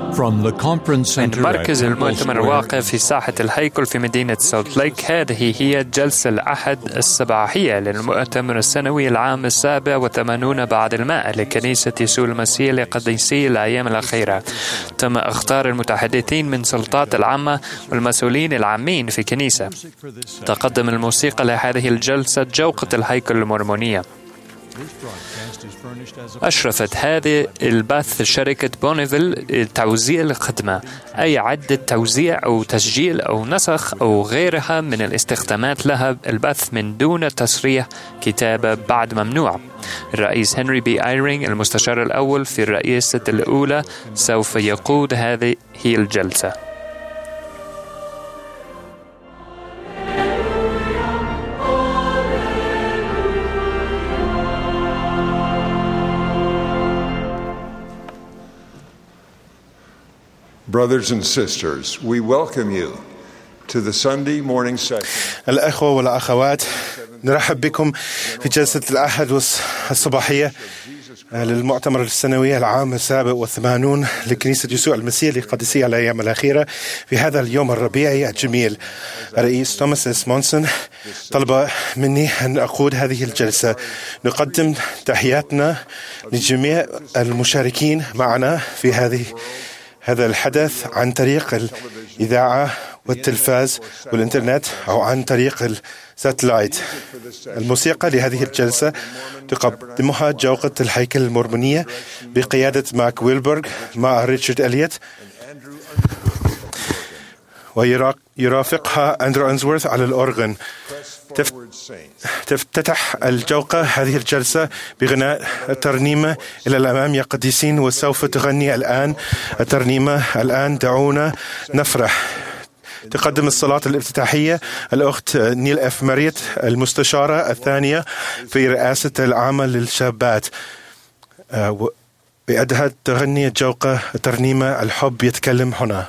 من مركز المؤتمر الواقع في ساحة الهيكل في مدينة سولت ليك، هذه هي الجلسة الأحد الصباحية للمؤتمر السنوي العام 87 بعد الماء لكنيسة يسوع المسيح لقديسي الأيام الأخيرة. تم اختار المتحدثين من سلطات العامة والمسؤولين العامين في كنيسة. تقدم الموسيقى لهذه الجلسة جوقة الهيكل المورمونية. أشرفت هذه البث شركة بونيفيل توزيع الخدمة، أي عدة توزيع أو تسجيل أو نسخ أو غيرها من الاستخدامات لها البث من دون تصريح كتابة بعد ممنوع. الرئيس هنري بي آيرينغ المستشار الأول في الرئاسة الأولى سوف يقود هذه الجلسة. Brothers and sisters, we welcome you to the Sunday morning session. الأخوة والأخوات، نرحب بكم في جلسة الأحد الصباحية للمؤتمر السنوي العام 87 لكنيسة يسوع المسيح لقديسي الأيام الأخيرة في هذا اليوم الربيعي الجميل. الرئيس توماس إس مونسون طلب مني أن أقود هذه الجلسة. نقدم تحياتنا لجميع المشاركين معنا في هذا الحدث عن طريق الإذاعة والتلفاز والإنترنت أو عن طريق الساتلايت. الموسيقى لهذه الجلسة تقدمها جوقة الهيكل المورمونية بقيادة ماك ويلبرغ مع ريتشارد إليوت، ويرافقها أندرو أنزورث على الأورغن. تفتتح الجوقة هذه الجلسة بغناء الترنيمة إلى الأمام يا قديسين، وسوف تغني الآن الترنيمة الآن دعونا نفرح. تقدم الصلاة الافتتاحية الأخت نيل إف ماريت المستشارة الثانية في رئاسة العمل للشابات، بأدها تغني الجوقة الترنيمة الحب يتكلم هنا.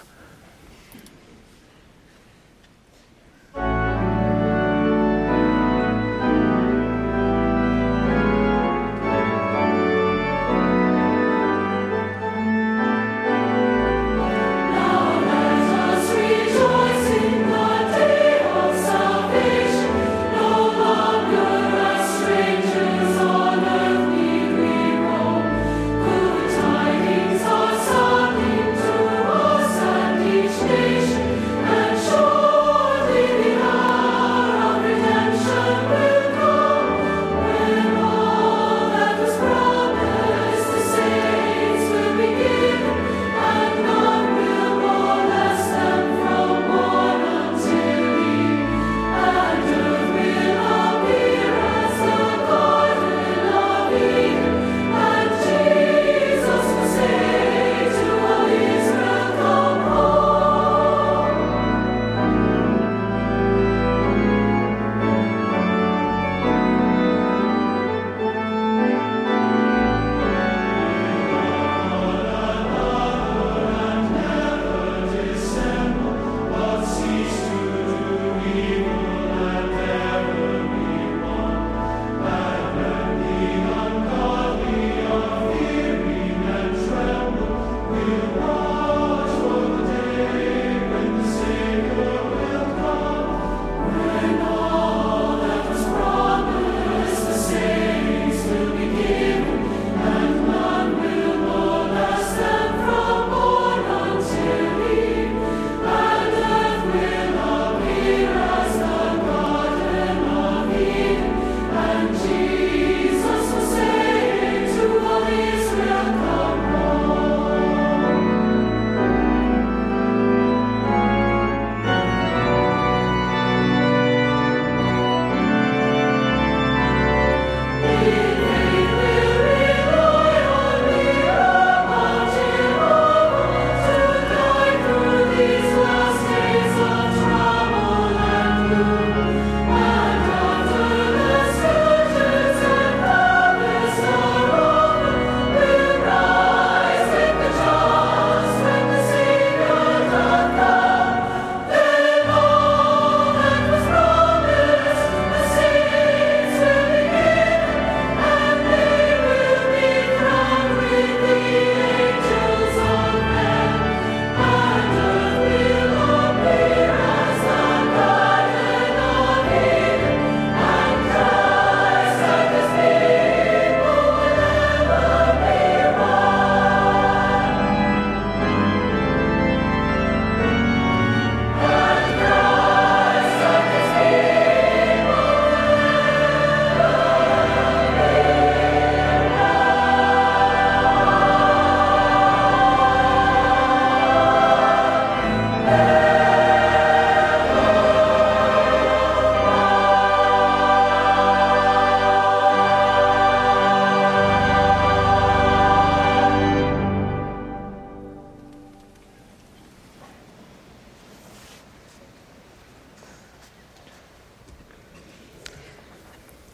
Tidings are sung into us.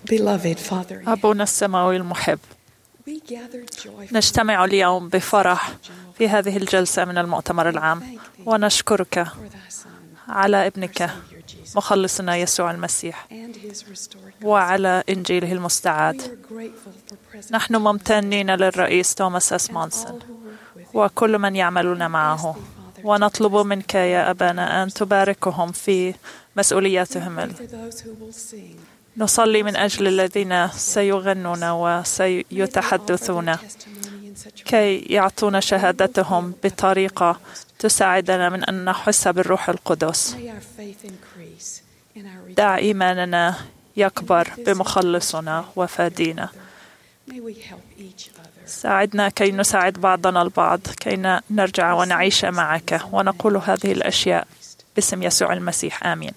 Beloved Father, أبونا السماوي المحب، we gather joyfully نجتمع اليوم بفرح في هذه الجلسة من المؤتمر العام، ونشكرك for thy Son على ابنك مخلصنا يسوع المسيح and his restored. وعلى إنجيله We المستعاد. are grateful for President نحن ممتنين للرئيس توماس أس مونسون all who work with him. وكل من يعملون معه، ونطلب منك يا أبانا أن تباركهم في مسؤولياتهم. For those who will sing, نصلي من أجل الذين سيغنون وسيتحدثون testimony in such a كي يعطون شهادتهم بطريقة تساعدنا من أن نحس بالروح القدس. May our faith increase in our دع إيماننا يكبر بمخلصنا وفادينا. May we help each other. ساعدنا كي نساعد بعضنا البعض، كي نرجع ونعيش معك، ونقول هذه الأشياء باسم يسوع المسيح، آمين.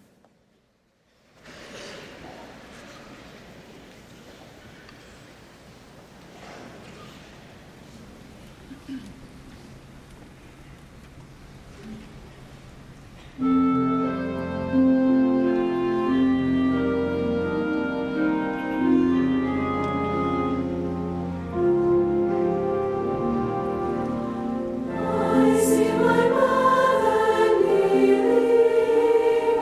I see my mother kneeling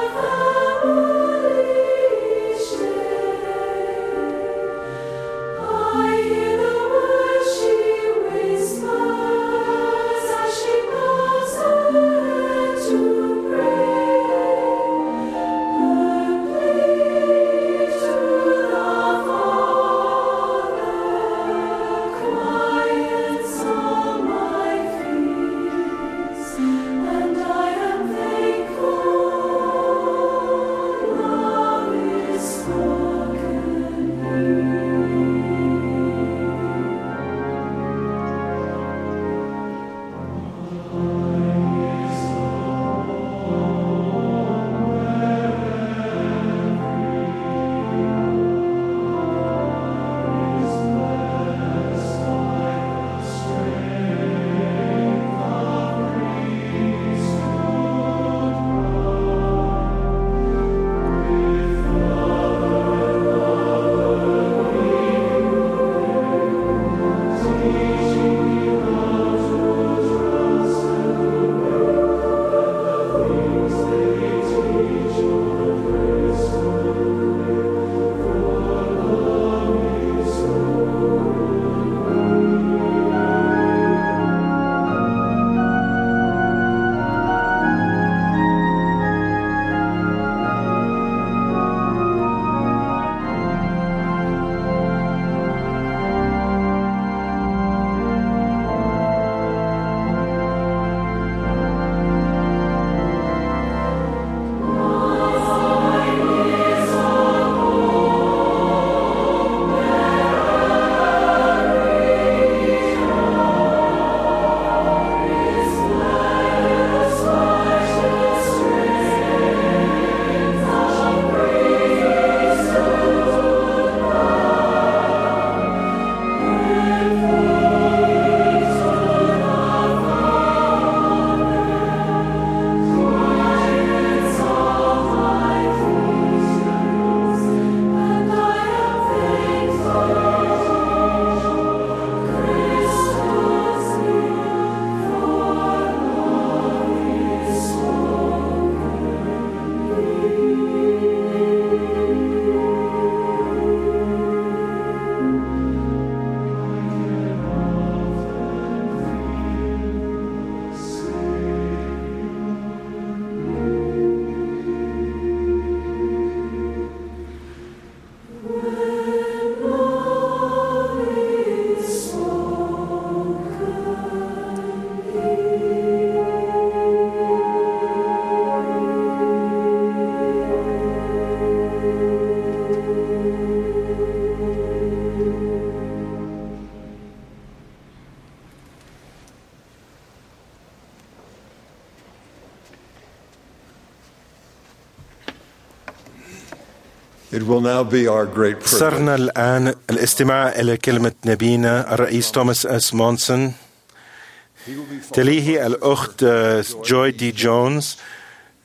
It will now be our great privilege صرنا الآن الاستماع إلى كلمة نبينا الرئيس توماس أس مونسون. تليه الأخت جوي دي جونز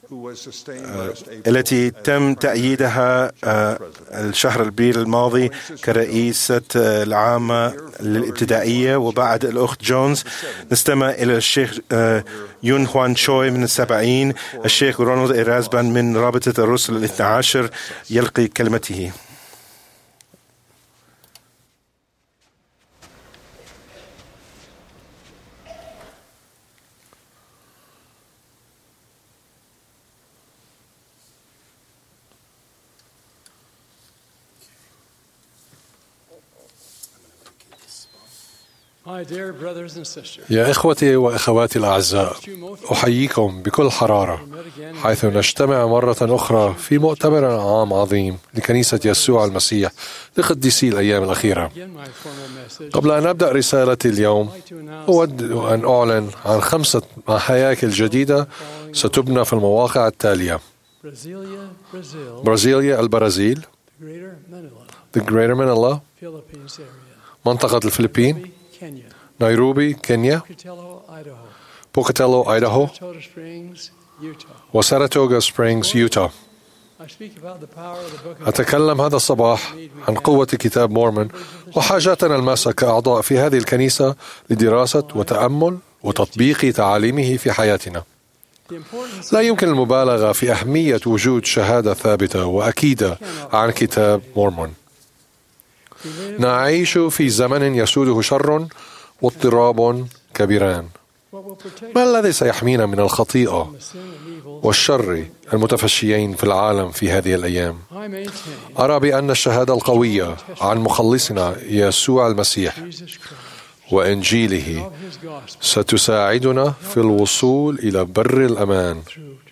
التي تم تأييدها الشهر أبريل الماضي كرئيسة العامة للابتدائية. وبعد الأخت جونز نستمع إلى الشيخ يون هوان شوي من 70، الشيخ رونالد إيرازبان من رابطة الرسل 12 يلقي كلمته. يا إخوتي وأخواتي الأعزاء، أحييكم بكل حرارة حيث نجتمع مرة أخرى في مؤتمر عام عظيم لكنيسة يسوع المسيح لقديسي الأيام الأخيرة. قبل أن أبدأ رسالتي اليوم، أود أن أعلن عن 5 هياكل جديدة ستبنى في المواقع التالية: برازيليا البرازيل، The Greater Manila، منطقة الفلبين، نيروبي كينيا، بوكاتيلو أيداهو، وساراتوغا سبرينغز يوتا. أتكلم هذا الصباح عن قوة كتاب مورمون وحاجاتنا الماسة كأعضاء في هذه الكنيسة لدراسة وتأمل وتطبيق تعاليمه في حياتنا. لا يمكن المبالغة في أهمية وجود شهادة ثابتة وأكيدة عن كتاب مورمون. نعيش في زمن يسوده شر واضطراب كبيران. ما الذي سيحمينا من الخطيئة والشر المتفشيين في العالم في هذه الأيام؟ أرى بأن الشهادة القوية عن مخلصنا يسوع المسيح وإنجيله ستساعدنا في الوصول إلى بر الأمان.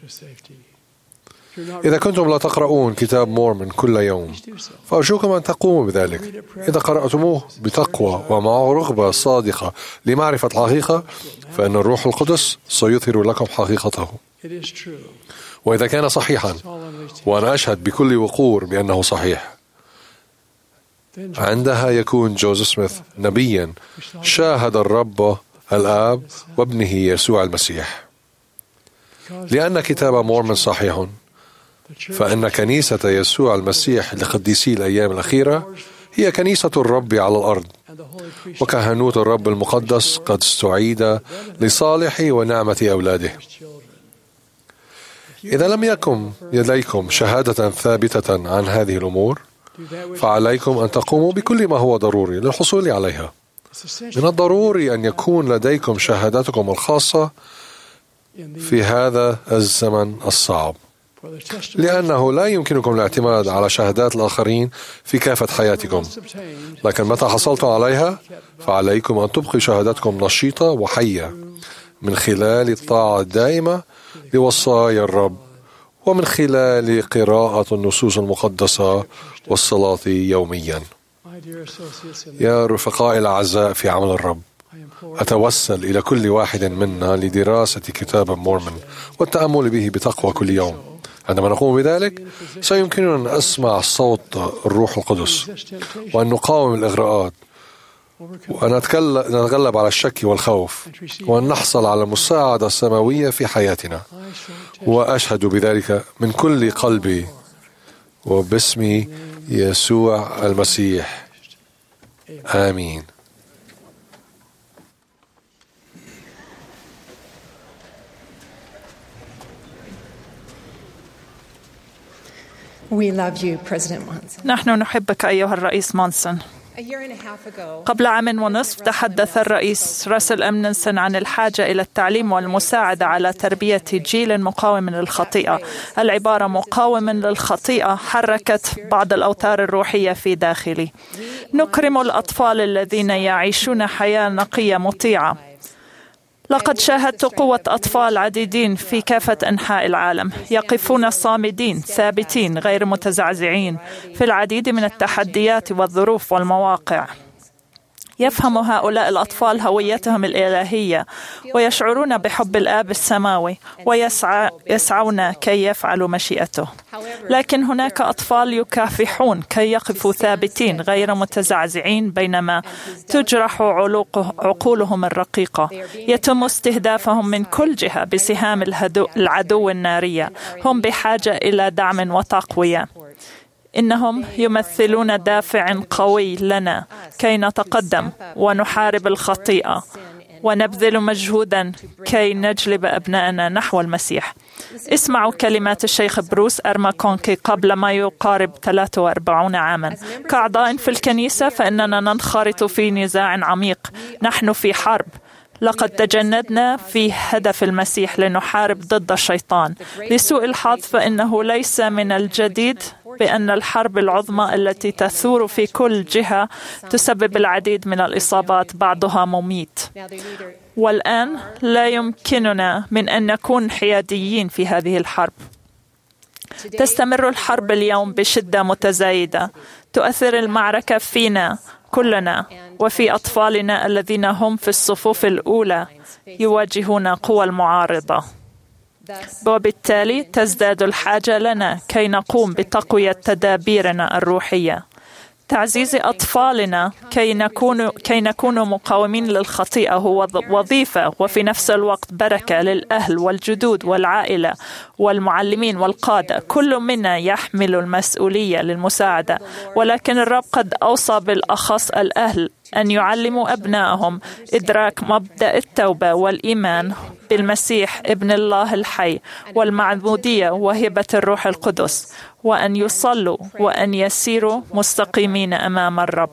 إذا كنتم لا تقرؤون كتاب مورمون كل يوم، فأرجوكم أن تقوموا بذلك. إذا قرأتموه بتقوى ومع رغبة صادقة لمعرفة الحقيقة، فإن الروح القدس سيظهر لكم حقيقته. وإذا كان صحيحا، وأنا أشهد بكل وقور بأنه صحيح، عندها يكون جوزيف سميث نبيا شاهد الرب الآب وابنه يسوع المسيح. لأن كتاب مورمون صحيح، فإن كنيسة يسوع المسيح لقديسي الأيام الأخيرة هي كنيسة الرب على الأرض، وكهنوت الرب المقدس قد استعيد لصالح ونعمة أولاده. إذا لم يكن لديكم شهادة ثابتة عن هذه الأمور، فعليكم أن تقوموا بكل ما هو ضروري للحصول عليها. من الضروري أن يكون لديكم شهادتكم الخاصة في هذا الزمن الصعب، لأنه لا يمكنكم الاعتماد على شهادات الآخرين في كافة حياتكم. لكن متى حصلتم عليها، فعليكم أن تبقوا شهادتكم نشيطة وحية من خلال الطاعة الدائمة لوصايا الرب، ومن خلال قراءة النصوص المقدسة والصلاة يوميا. يا رفقائي الأعزاء في عمل الرب، أتوسل إلى كل واحد منا لدراسة كتاب مورمون والتأمل به بتقوى كل يوم. عندما نقوم بذلك، سيمكننا أن نسمع صوت الروح القدس، وأن نقاوم الإغراءات، وأن نتغلب على الشك والخوف، وأن نحصل على المساعدة السماوية في حياتنا. وأشهد بذلك من كل قلبي وباسم يسوع المسيح. آمين. We love you, President Monson. نحن نحبك أيها الرئيس مونسون. قبل عام ونصف تحدث الرئيس راسل أمنسون عن الحاجة إلى التعليم والمساعدة على تربية جيل مقاوم للخطيئة. العبارة مقاوم للخطيئة حركت بعض الأوتار الروحية في داخلي. نكرم الأطفال الذين يعيشون حياة نقية مطيعة. لقد شاهدت قوة أطفال عديدين في كافة أنحاء العالم يقفون صامدين ثابتين غير متزعزعين في العديد من التحديات والظروف والمواقع. يفهم هؤلاء الأطفال هويتهم الإلهية ويشعرون بحب الآب السماوي ويسعون كي يفعلوا مشيئته. لكن هناك أطفال يكافحون كي يقفوا ثابتين غير متزعزعين بينما تجرح عقولهم الرقيقة. يتم استهدافهم من كل جهة بسهام العدو النارية. هم بحاجة إلى دعم وتقوية. إنهم يمثلون دافع قوي لنا كي نتقدم ونحارب الخطيئة ونبذل مجهودا كي نجلب أبنائنا نحو المسيح. اسمعوا كلمات الشيخ بروس أرماكونكي قبل ما يقارب 43 عاما. كأعضاء في الكنيسة فإننا ننخرط في نزاع عميق. نحن في حرب. لقد تجندنا في هدف المسيح لنحارب ضد الشيطان. لسوء الحظ فإنه ليس من الجديد بأن الحرب العظمى التي تثور في كل جهة تسبب العديد من الإصابات بعضها مميت. والآن لا يمكننا من أن نكون حياديين في هذه الحرب. تستمر الحرب اليوم بشدة متزايدة. تؤثر المعركة فينا كلنا وفي أطفالنا الذين هم في الصفوف الأولى يواجهون قوى المعارضة. وبالتالي تزداد الحاجة لنا كي نقوم بتقوية تدابيرنا الروحية. تعزيز أطفالنا كي نكون مقاومين للخطيئة هو وظيفة وفي نفس الوقت بركة للأهل والجدود والعائلة والمعلمين والقادة. كل منا يحمل المسؤولية للمساعدة، ولكن الرب قد أوصى بالأخص الأهل أن يعلموا أبنائهم إدراك مبدأ التوبة والإيمان بالمسيح ابن الله الحي والمعمودية وهبة الروح القدس، وأن يصلوا وأن يسيروا مستقيمين أمام الرب.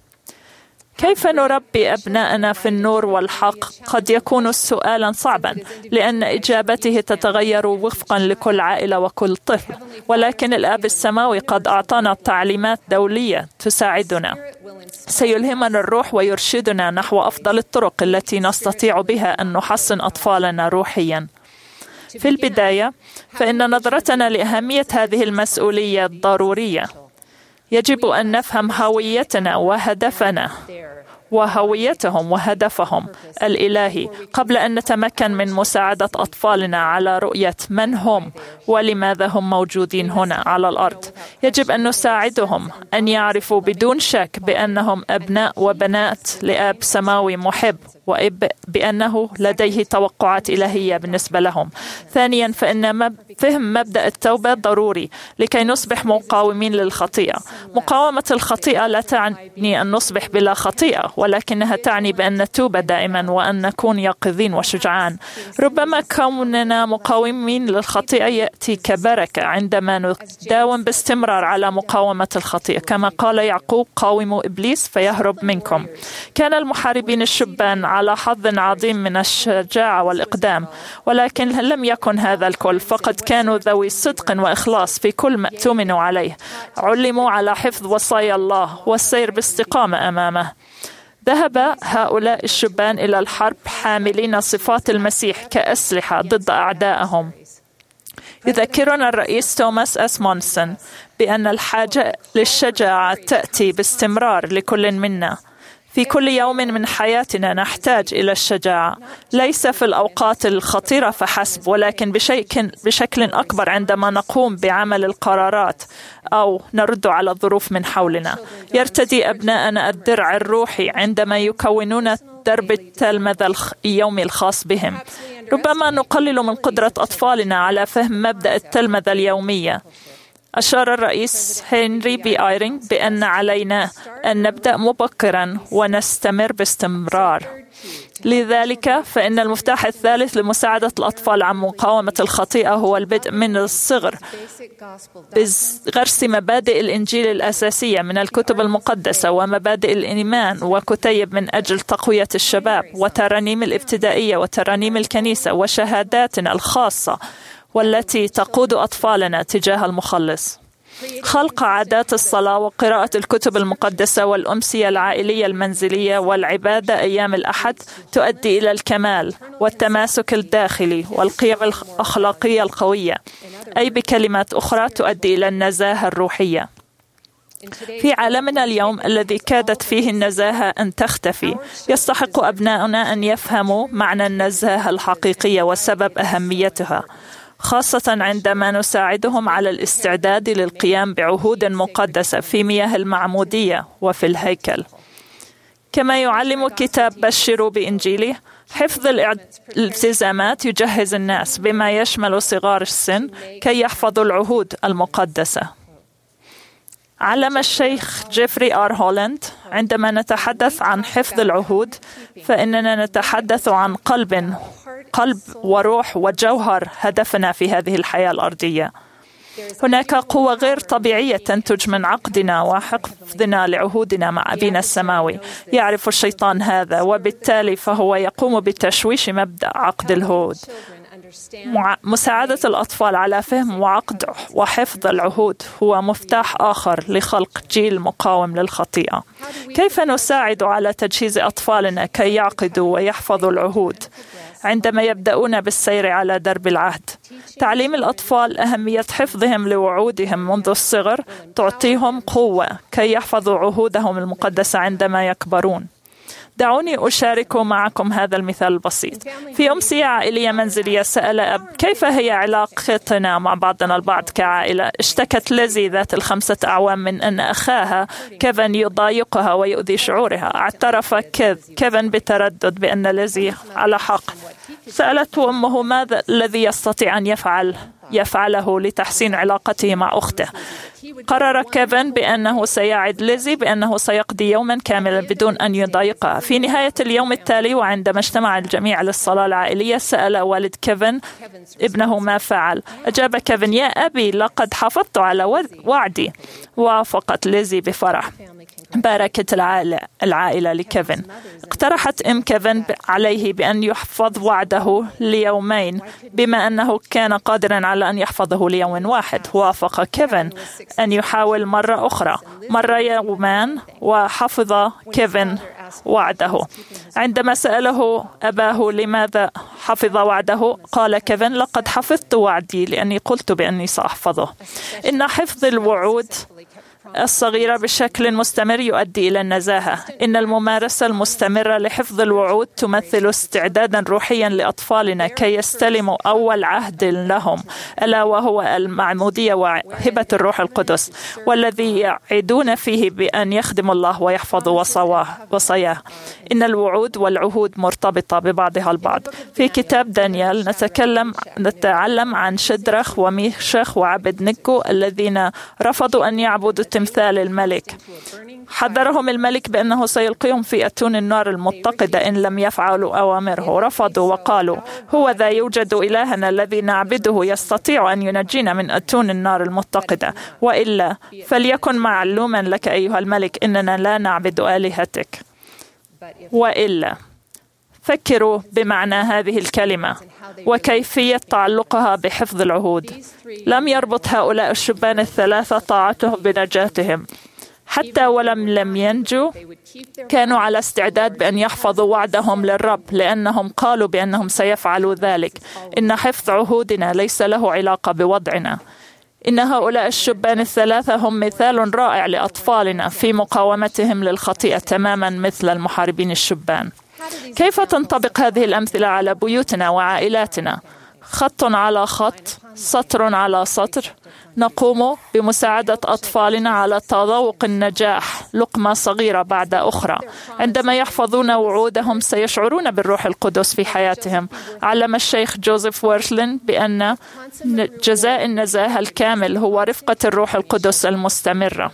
كيف نربي أبناءنا في النور والحق؟ قد يكون سؤالا صعبا لأن إجابته تتغير وفقا لكل عائلة وكل طفل، ولكن الآب السماوي قد أعطانا تعليمات دولية تساعدنا. سيلهمنا الروح ويرشدنا نحو أفضل الطرق التي نستطيع بها أن نحصن أطفالنا روحيا. في البداية فإن نظرتنا لأهمية هذه المسؤولية ضرورية. يجب أن نفهم هويتنا وهدفنا وهويتهم وهدفهم الإلهي قبل أن نتمكن من مساعدة أطفالنا على رؤية من هم ولماذا هم موجودين هنا على الأرض. يجب أن نساعدهم أن يعرفوا بدون شك بأنهم أبناء وبنات لآب سماوي محب وبأنه لديه توقعات إلهية بالنسبة لهم. ثانيا فإن فهم مبدأ التوبة ضروري لكي نصبح مقاومين للخطيئة. مقاومة الخطيئة لا تعني أن نصبح بلا خطيئة، ولكنها تعني بأن نتوب دائما وأن نكون يقظين وشجعان. ربما كوننا مقاومين للخطيئة يأتي كبركة عندما نداوم باستمرار على مقاومة الخطيئة، كما قال يعقوب: قاوموا إبليس فيهرب منكم. كان المحاربين الشبان على حظ عظيم من الشجاعة والإقدام، ولكن لم يكن هذا الكل، فقد كانوا ذوي صدق وإخلاص في كل ما اؤتمنوا عليه. علموا على حفظ وصايا الله والسير باستقامة أمامه. ذهب هؤلاء الشبان إلى الحرب حاملين صفات المسيح كأسلحة ضد أعدائهم. يذكرنا الرئيس توماس مونسون بأن الحاجة للشجاعة تأتي باستمرار لكل منا. في كل يوم من حياتنا نحتاج إلى الشجاعة، ليس في الأوقات الخطيرة فحسب، ولكن بشكل أكبر عندما نقوم بعمل القرارات أو نرد على الظروف من حولنا. يرتدي أبناءنا الدرع الروحي عندما يكونون درب التلمذة اليومي الخاص بهم. ربما نقلل من قدرة أطفالنا على فهم مبدأ التلمذة اليومية. أشار الرئيس هنري بي آيرينغ بأن علينا أن نبدأ مبكرا ونستمر باستمرار. لذلك فإن المفتاح الثالث لمساعدة الأطفال عن مقاومة الخطيئة هو البدء من الصغر بغرس مبادئ الإنجيل الأساسية من الكتب المقدسة ومبادئ الإيمان وكتيب من أجل تقوية الشباب وترانيم الابتدائية وترانيم الكنيسة وشهاداتنا الخاصة والتي تقود أطفالنا تجاه المخلص. خلق عادات الصلاة وقراءة الكتب المقدسة والأمسية العائلية المنزلية والعبادة أيام الأحد تؤدي إلى الكمال والتماسك الداخلي والقيم الأخلاقية القوية، أي بكلمات أخرى تؤدي إلى النزاهة الروحية. في عالمنا اليوم الذي كادت فيه النزاهة أن تختفي، يستحق أبناؤنا أن يفهموا معنى النزاهة الحقيقية وسبب أهميتها، خاصة عندما نساعدهم على الاستعداد للقيام بعهود مقدسة في مياه المعمودية وفي الهيكل. كما يعلم كتاب بشروا بإنجيله، حفظ الالتزامات يجهز الناس بما يشمل صغار السن كي يحفظوا العهود المقدسة. علم الشيخ جيفري آر هولاند: عندما نتحدث عن حفظ العهود فإننا نتحدث عن قلب وروح وجوهر هدفنا في هذه الحياة الأرضية. هناك قوة غير طبيعية تنتج من عقدنا وحفظنا لعهودنا مع أبينا السماوي. يعرف الشيطان هذا، وبالتالي فهو يقوم بتشويش مبدأ عقد العهود. مساعدة الأطفال على فهم وعقد وحفظ العهود هو مفتاح آخر لخلق جيل مقاوم للخطيئة. كيف نساعد على تجهيز أطفالنا كي يعقدوا ويحفظوا العهود عندما يبدأون بالسير على درب العهد؟ تعليم الأطفال أهمية حفظهم لوعودهم منذ الصغر تعطيهم قوة كي يحفظوا عهودهم المقدسة عندما يكبرون. دعوني أشارك معكم هذا المثال البسيط. في أمسية عائلية منزلية سأل أب: كيف هي علاقتنا مع بعضنا البعض كعائلة؟ اشتكت ليزي ذات 5 أعوام من أن أخاها كيفن يضايقها ويؤذي شعورها. اعترف كيفن بتردد بأن ليزي على حق. سألته أمه ماذا الذي يستطيع أن يفعله لتحسين علاقته مع أخته. قرر كيفن بأنه سيعد ليزي بأنه سيقضي يوما كاملا بدون أن يضايقها. في نهاية اليوم التالي وعندما اجتمع الجميع للصلاة العائلية سأل والد كيفن ابنه ما فعل. أجاب كيفن: يا أبي، لقد حافظت على وعدي. وافقت ليزي بفرح. باركت العائلة لكيفن. اقترحت كيفن عليه بأن يحفظ وعده ليومين بما أنه كان قادرا على أن يحفظه ليوم واحد. وافق كيفن أن يحاول مرة أخرى. مر يومان وحفظ كيفن وعده. عندما سأله أباه لماذا حفظ وعده قال كيفن: لقد حفظت وعدي لأني قلت بأني سأحفظه. إن حفظ الوعود الصغيرة بشكل مستمر يؤدي إلى النزاهة. إن الممارسة المستمرة لحفظ الوعود تمثل استعدادا روحيا لأطفالنا كي يستلموا أول عهد لهم، ألا وهو المعمودية وهبة الروح القدس، والذي يعدون فيه بأن يخدموا الله ويحفظوا وصاياه. إن الوعود والعهود مرتبطة ببعضها البعض. في كتاب دانيال نتعلم عن شدرخ وميشخ وعبد نجو الذين رفضوا أن يعبدوا تمثال الملك. حذرهم الملك بأنه سيلقيهم في أتون النار المتقدة إن لم يفعلوا أوامره. رفضوا وقالوا: هو ذا يوجد إلهنا الذي نعبده يستطيع أن ينجينا من أتون النار المتقدة، وإلا فليكن معلوما لك أيها الملك إننا لا نعبد آلهتك. وإلا. فكروا بمعنى هذه الكلمة وكيفية تعلقها بحفظ العهود. لم يربط هؤلاء الشبان 3 طاعتهم بنجاتهم. حتى لم ينجوا كانوا على استعداد بأن يحفظوا وعدهم للرب لأنهم قالوا بأنهم سيفعلوا ذلك. إن حفظ عهودنا ليس له علاقة بوضعنا. إن هؤلاء الشبان 3 هم مثال رائع لأطفالنا في مقاومتهم للخطيئة تماما مثل المحاربين الشبان. كيف تنطبق هذه الأمثلة على بيوتنا وعائلاتنا؟ خط على خط، سطر على سطر. نقوم بمساعدة أطفالنا على تذوق النجاح لقمة صغيرة بعد أخرى. عندما يحفظون وعودهم سيشعرون بالروح القدس في حياتهم. علم الشيخ جوزيف ويرثلين بأن جزاء النزاهة الكامل هو رفقة الروح القدس المستمرة.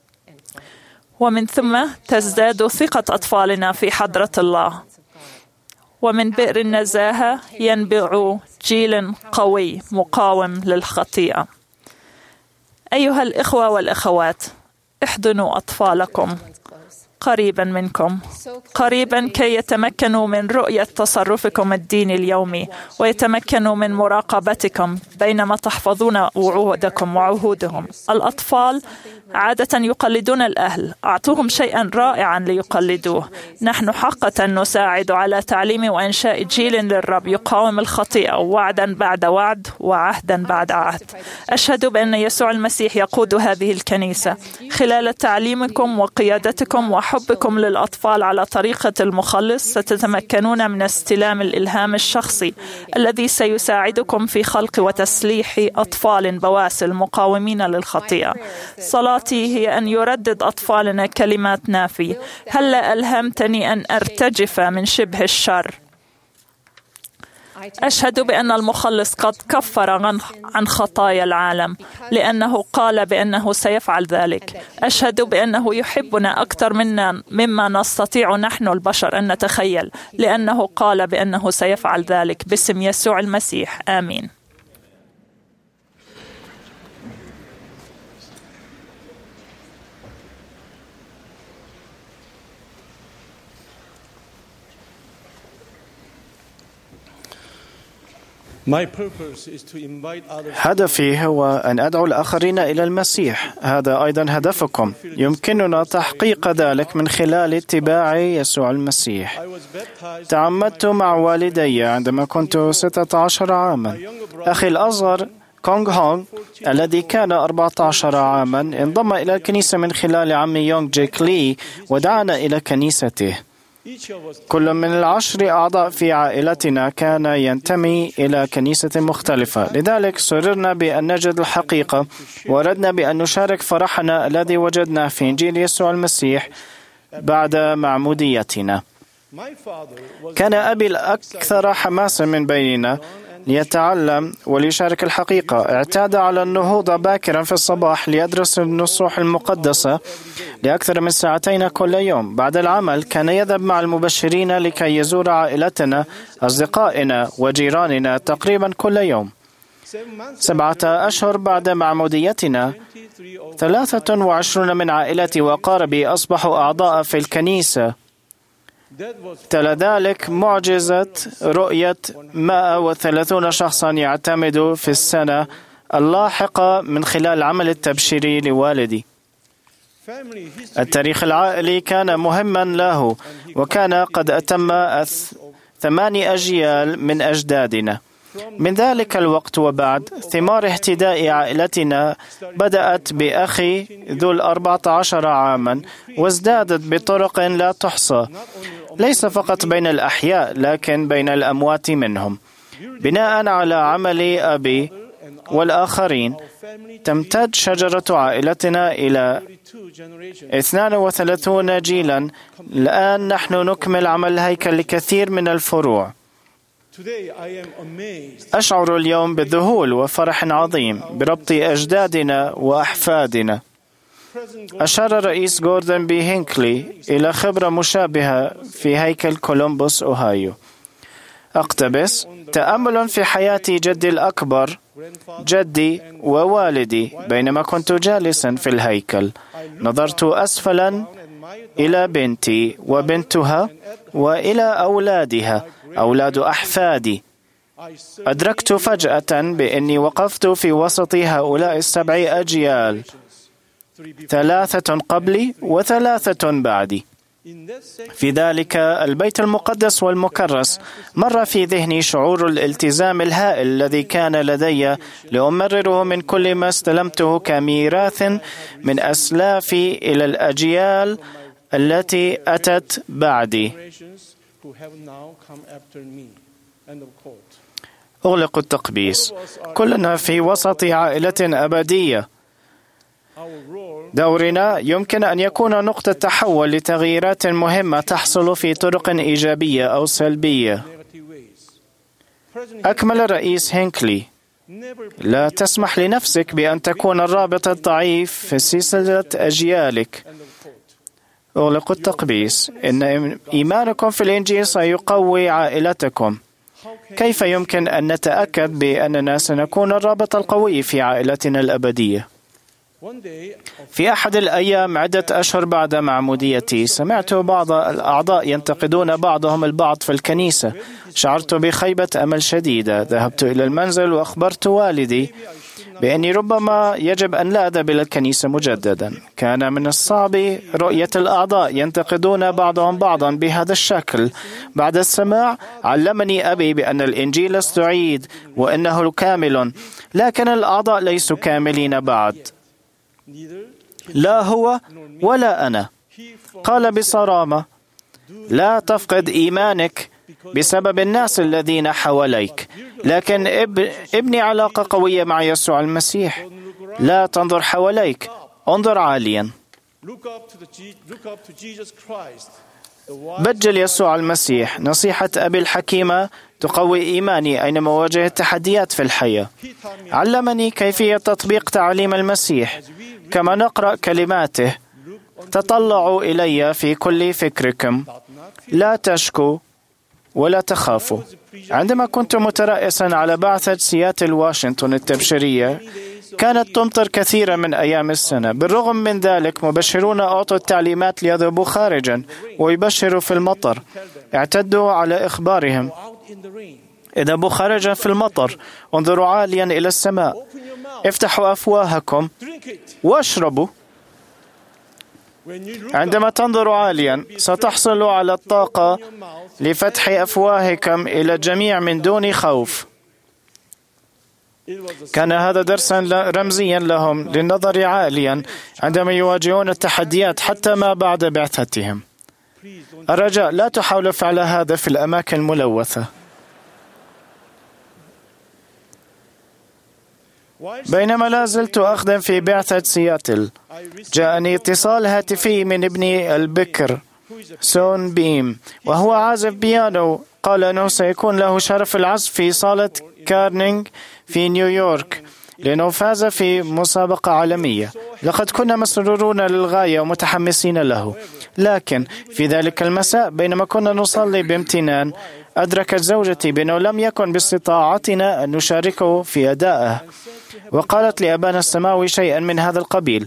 ومن ثم تزداد ثقة أطفالنا في حضرة الله. ومن بئر النزاهة ينبع جيل قوي مقاوم للخطيئة. أيها الإخوة والأخوات، احضنوا أطفالكم قريبا منكم، قريبا كي يتمكنوا من رؤية تصرفكم الديني اليومي ويتمكنوا من مراقبتكم بينما تحفظون وعودكم وعهودهم. الأطفال عادة يقلدون الأهل، أعطوهم شيئا رائعا ليقلدوه. نحن حقا نساعد على تعليم وإنشاء جيل للرب يقاوم الخطيئة وعدا بعد وعد وعهدا بعد عهد. أشهد بأن يسوع المسيح يقود هذه الكنيسة خلال تعليمكم وقيادتكم وحبكم للأطفال على طريقة المخلص. ستتمكنون من استلام الإلهام الشخصي الذي سيساعدكم في خلق وتسليح أطفال بواسل مقاومين للخطيئة. صلاتي هي أن يردد أطفالنا كلمات نافية: هلا ألهمتني أن أرتجف من شبه الشر. أشهد بأن المخلص قد كفر عن خطايا العالم لأنه قال بأنه سيفعل ذلك. أشهد بأنه يحبنا أكثر مما نستطيع نحن البشر أن نتخيل لأنه قال بأنه سيفعل ذلك. باسم يسوع المسيح، آمين. هدفي هو أن أدعو الآخرين إلى المسيح. هذا أيضا هدفكم. يمكننا تحقيق ذلك من خلال اتباع يسوع المسيح. تعمدت مع والدي عندما كنت 16 عاما. أخي الأصغر كونغ هونغ الذي كان 14 عاما انضم إلى الكنيسة من خلال عمي يونغ جيك لي ودعانا إلى كنيسته. كل من 10 أعضاء في عائلتنا كان ينتمي إلى كنيسة مختلفة، لذلك سررنا بأن نجد الحقيقة وأردنا بأن نشارك فرحنا الذي وجدناه في إنجيل يسوع المسيح بعد معموديتنا. كان أبي الأكثر حماسا من بيننا ليتعلم وليشارك الحقيقة. اعتاد على النهوض باكرا في الصباح ليدرس النصوص المقدسة لأكثر من 2 ساعة كل يوم. بعد العمل كان يذهب مع المبشرين لكي يزور عائلتنا، أصدقائنا وجيراننا تقريبا كل يوم. 7 أشهر بعد معموديتنا 23 من عائلتي وقاربي أصبحوا أعضاء في الكنيسة. تلا ذلك معجزة رؤية 130 شخصا يعتمد في السنة اللاحقة من خلال العمل التبشيري لوالدي. التاريخ العائلي كان مهما له، وكان قد أتم 8 أجيال من أجدادنا. من ذلك الوقت وبعد، ثمار اهتداء عائلتنا بدأت بأخي ذو 14 عاما وازدادت بطرق لا تحصى، ليس فقط بين الأحياء لكن بين الأموات منهم. بناء على عمل أبي والآخرين تمتد شجرة عائلتنا إلى 32 جيلا. الآن نحن نكمل عمل الهيكل لكثير من الفروع. أشعر اليوم بالذهول وفرح عظيم بربط أجدادنا وأحفادنا. أشار رئيس جوردن بي هينكلي إلى خبرة مشابهة في هيكل كولومبوس أوهايو. أقتبس: تأمل في حياة جدي الأكبر، جدي ووالدي. بينما كنت جالسا في الهيكل نظرت أسفلا إلى بنتي وبنتها وإلى أولادها، أولاد أحفادي. أدركت فجأة بأني وقفت في وسط هؤلاء 7 أجيال، 3 قبلي و3 بعدي. في ذلك البيت المقدس والمكرس مر في ذهني شعور الالتزام الهائل الذي كان لدي لأمرره من كل ما استلمته كميراث من أسلافي إلى الأجيال التي أتت بعدي. أغلق التقبيس. كلنا في وسط عائلة أبدية. دورنا يمكن أن يكون نقطة تحول لتغييرات مهمة تحصل في طرق إيجابية أو سلبية. أكمل الرئيس هينكلي: لا تسمح لنفسك بأن تكون الرابط الضعيف في سلسلة أجيالك. أغلق التقبيس. إن إيمانكم في الإنجيل سيقوي عائلتكم. كيف يمكن أن نتأكد بأننا سنكون الرابط القوي في عائلتنا الأبدية؟ في أحد الأيام عدة أشهر بعد معموديتي سمعت بعض الأعضاء ينتقدون بعضهم البعض في الكنيسة. شعرت بخيبة أمل شديدة. ذهبت إلى المنزل وأخبرت والدي بأني ربما يجب أن لا أذهب إلى الكنيسة مجددا. كان من الصعب رؤية الأعضاء ينتقدون بعضهم بعضا بهذا الشكل. بعد السماع علمني أبي بأن الإنجيل استعيد وأنه كامل، لكن الأعضاء ليسوا كاملين بعد، لا هو ولا أنا. قال بصرامة: لا تفقد إيمانك بسبب الناس الذين حواليك، لكن ابني علاقة قوية مع يسوع المسيح. لا تنظر حواليك، انظر عاليا. بجل يسوع المسيح. نصيحة أبي الحكيمة تقوي إيماني أينما واجه التحديات في الحياة. علمني كيفية تطبيق تعاليم المسيح. كما نقرأ كلماته: تطلعوا إلي في كل فكركم، لا تشكوا ولا تخافوا. عندما كنت مترأسا على بعثة سياتل واشنطن التبشيرية، كانت تمطر كثيرا من أيام السنة. بالرغم من ذلك مبشرون أعطوا التعليمات ليذهبوا خارجا ويبشروا في المطر. اعتدوا على إخبارهم: اذهبوا خارجا في المطر، انظروا عاليا إلى السماء، افتحوا أفواهكم واشربوا. عندما تنظر عاليا ستحصل على الطاقة لفتح أفواهكم إلى الجميع من دون خوف. كان هذا درسا رمزيا لهم للنظر عاليا عندما يواجهون التحديات حتى ما بعد بعثتهم. الرجاء لا تحاولوا فعل هذا في الأماكن الملوثة. بينما لا زلت أخدم في بعثة سياتل، جاءني اتصال هاتفي من ابني البكر سون بيم، وهو عازف بيانو. قال أنه سيكون له شرف العزف في صالة كارنينج في نيويورك لأنه فاز في مسابقة عالمية. لقد كنا مسرورون للغاية ومتحمسين له، لكن في ذلك المساء بينما كنا نصلي بامتنان أدركت زوجتي بأنه لم يكن باستطاعتنا أن نشاركه في أدائه، وقالت لأبانا السماوي شيئا من هذا القبيل: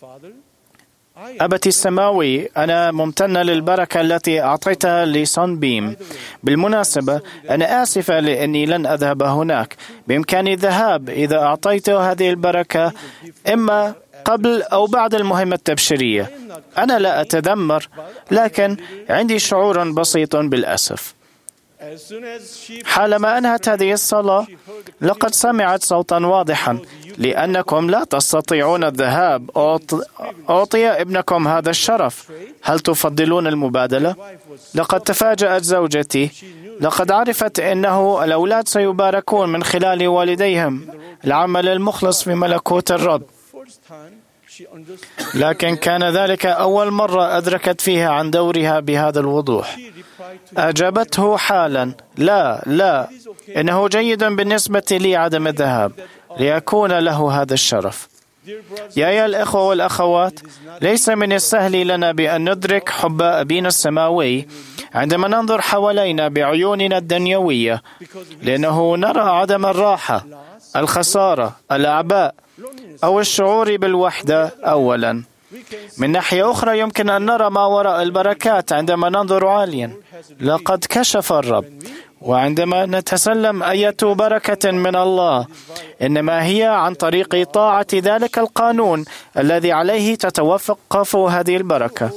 أبتي السماوي، أنا ممتنة للبركة التي أعطيتها لسون بيم. بالمناسبة أنا آسفة لأني لن أذهب هناك. بإمكاني الذهاب إذا أعطيته هذه البركة إما قبل أو بعد المهمة التبشيرية. أنا لا أتذمر، لكن عندي شعور بسيط بالأسف. حالما أنهت هذه الصلاة لقد سمعت صوتا واضحا: لأنكم لا تستطيعون الذهاب أعطي ابنكم هذا الشرف، هل تفضلون المبادلة؟ لقد تفاجأت زوجتي. لقد عرفت أنه الأولاد سيباركون من خلال والديهم العمل المخلص في ملكوت الرب، لكن كان ذلك أول مرة أدركت فيها عن دورها بهذا الوضوح. أجابته حالا: لا، إنه جيد بالنسبة لي عدم الذهاب ليكون له هذا الشرف. يا الأخوة والأخوات، ليس من السهل لنا بأن ندرك حب أبينا السماوي عندما ننظر حوالينا بعيوننا الدنيوية، لأنه نرى عدم الراحة، الخسارة، الأعباء أو الشعور بالوحدة أولا. من ناحية أخرى يمكن أن نرى ما وراء البركات عندما ننظر عاليا. لقد كشف الرب، وعندما نتسلم أية بركة من الله إنما هي عن طريق طاعة ذلك القانون الذي عليه تتوقف هذه البركة.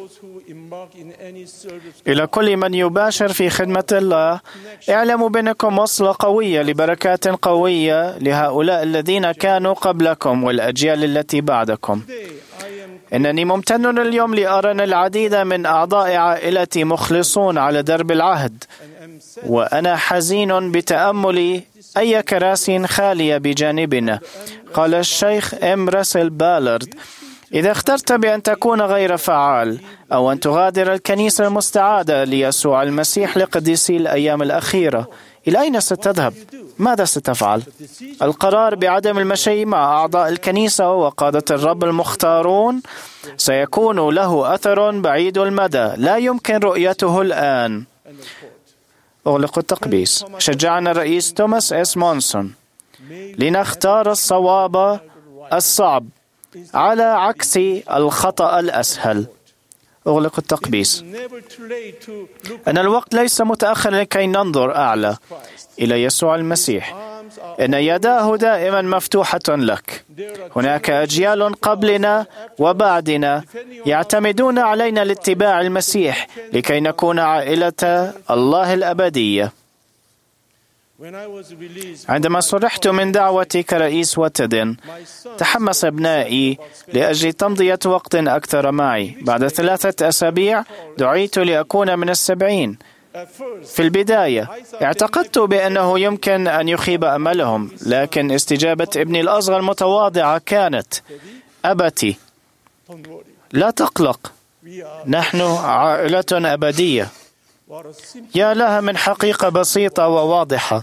إلى كل من يباشر في خدمة الله، اعلموا بأنكم وصلة قوية لبركات قوية لهؤلاء الذين كانوا قبلكم والأجيال التي بعدكم. إنني ممتن اليوم لأرى العديد من أعضاء عائلتي مخلصون على درب العهد، وأنا حزين بتأمل أي كراسي خالية بجانبنا. قال الشيخ راسل بالارد: إذا اخترت بأن تكون غير فعال أو أن تغادر الكنيسة المستعادة ليسوع المسيح لقديسي الأيام الأخيرة، إلى أين ستذهب؟ ماذا ستفعل؟ القرار بعدم المشي مع أعضاء الكنيسة وقادة الرب المختارون سيكون له أثر بعيد المدى لا يمكن رؤيته الآن. أغلق التقديس. شجعنا الرئيس توماس إس مونسون لنختار الصواب الصعب على عكس الخطأ الأسهل. أغلق التقبيس. أن الوقت ليس متأخر لكي ننظر أعلى إلى يسوع المسيح. إن يداه دائما مفتوحة لك. هناك أجيال قبلنا وبعدنا يعتمدون علينا لاتباع المسيح لكي نكون عائلة الله الأبدية. عندما صرحت من دعوتي كرئيس وتد، تحمس ابنائي لأجل تمضية وقت أكثر معي. بعد 3 أسابيع دعيت لأكون من 70. في البداية اعتقدت بأنه يمكن أن يخيب أملهم، لكن استجابة ابني الأصغر المتواضعة كانت: أبتي، لا تقلق، نحن عائلة أبدية. يا لها من حقيقة بسيطة وواضحة.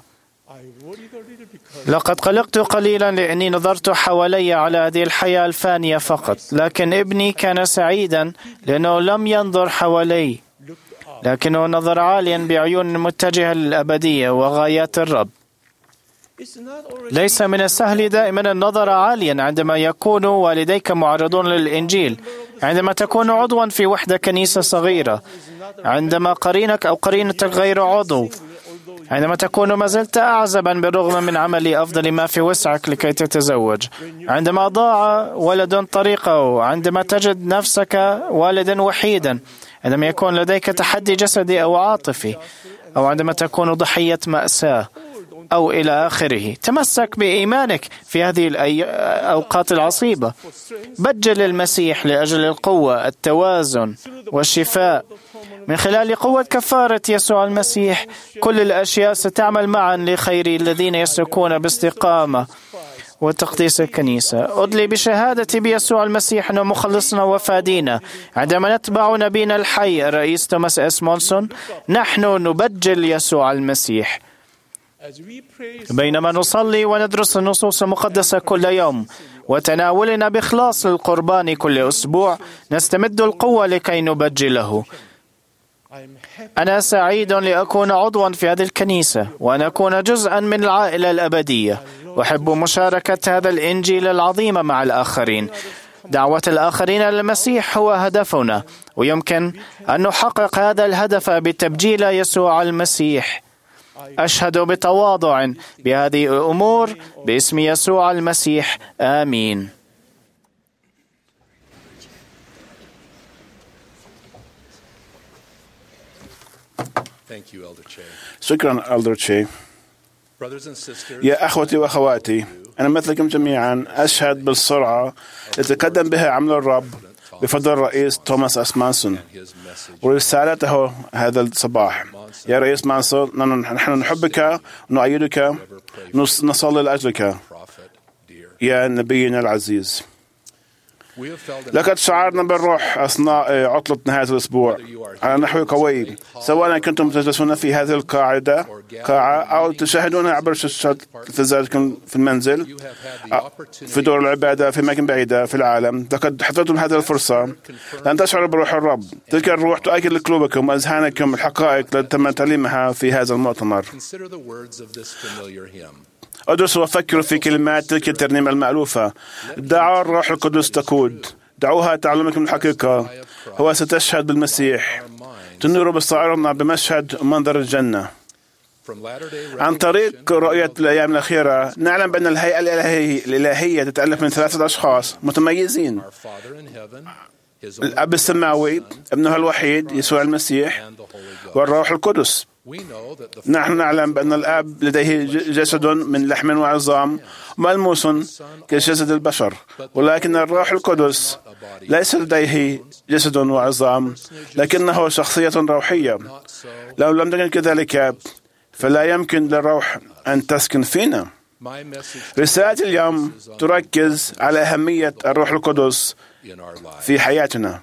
لقد قلقت قليلا لأني نظرت حوالي على هذه الحياة الفانية فقط، لكن ابني كان سعيدا لأنه لم ينظر حواليه، لكنه نظر عاليا بعيون متجهة للأبدية وغايات الرب. ليس من السهل دائما النظر عاليا عندما يكون والديك معرضون للإنجيل، عندما تكون عضوا في وحدة كنيسة صغيرة، عندما قرينك أو قرينتك غير عضو، عندما تكون ما زلت أعزبا بالرغم من عمل أفضل ما في وسعك لكي تتزوج، عندما ضاع ولد طريقه، عندما تجد نفسك والدا وحيدا، عندما يكون لديك تحدي جسدي أو عاطفي، أو عندما تكون ضحية مأساة، أو إلى آخره. تمسك بإيمانك في هذه الأوقات العصيبة. بجل المسيح لأجل القوة، التوازن والشفاء. من خلال قوة كفارة يسوع المسيح كل الأشياء ستعمل معا لخير الذين يسلكون باستقامة وتقديس الكنيسة. أدلي بشهادتي بيسوع المسيح أنه مخلصنا وفادينا. عندما نتبع نبينا الحي الرئيس توماس إس مونسون، نحن نبجل يسوع المسيح. بينما نصلي وندرس النصوص المقدسة كل يوم وتناولنا بإخلاص للقربان كل أسبوع، نستمد القوة لكي نبجله. أنا سعيد لأكون عضوا في هذه الكنيسة وأن أكون جزءا من العائلة الأبدية. أحب مشاركة هذا الإنجيل العظيم مع الآخرين. دعوة الآخرين للمسيح هو هدفنا، ويمكن أن نحقق هذا الهدف بتبجيل يسوع المسيح. أشهد بتواضع بهذه الأمور باسم يسوع المسيح، آمين. شكرا ألدر تشي. يا أخوتي وأخواتي، أنا مثلكم جميعا أشهد بالسرعة لتقدم بها عمل الرب بفضل الرئيس توماس إس مونسون ورسالته هذا الصباح. يا رئيس مونسون، نحن نحبك ونؤيدك، نصلي لأجلك يا نبينا العزيز. لقد شعرنا بالروح أثناء عطلة نهاية الأسبوع على نحو قوي، سواء كنتم تجلسون في هذه قاعة أو تشاهدون عبر شاشات تلفزيونكم في المنزل، في دور العبادة في أماكن بعيدة في العالم. لقد حضرتم هذه الفرصة لأن تشعروا بروح الرب. تلك الروح تؤكد لقلوبكم وأذهانكم الحقائق التي تم تعليمها في هذا المؤتمر. ادرسوا وفكروا في كلمات تلك الترنيمة المألوفة. دعوا الروح القدس تقود، دعوها تعلمكم الحقيقة. هو ستشهد بالمسيح، تنير بصائرنا بمشهد منظر الجنة. عن طريق رؤية الأيام الأخيرة نعلم بأن الهيئة الإلهية تتألف من 3 أشخاص متميزين: الأب السماوي، ابنه الوحيد يسوع المسيح، والروح القدس. نحن نعلم بأن الآب لديه جسد من لحم وعظام ملموس كجسد البشر، ولكن الروح القدس ليس لديه جسد وعظام، لكنه شخصية روحية. لو لم تكن كذلك فلا يمكن للروح أن تسكن فينا. رسالة اليوم تركز على أهمية الروح القدس في حياتنا.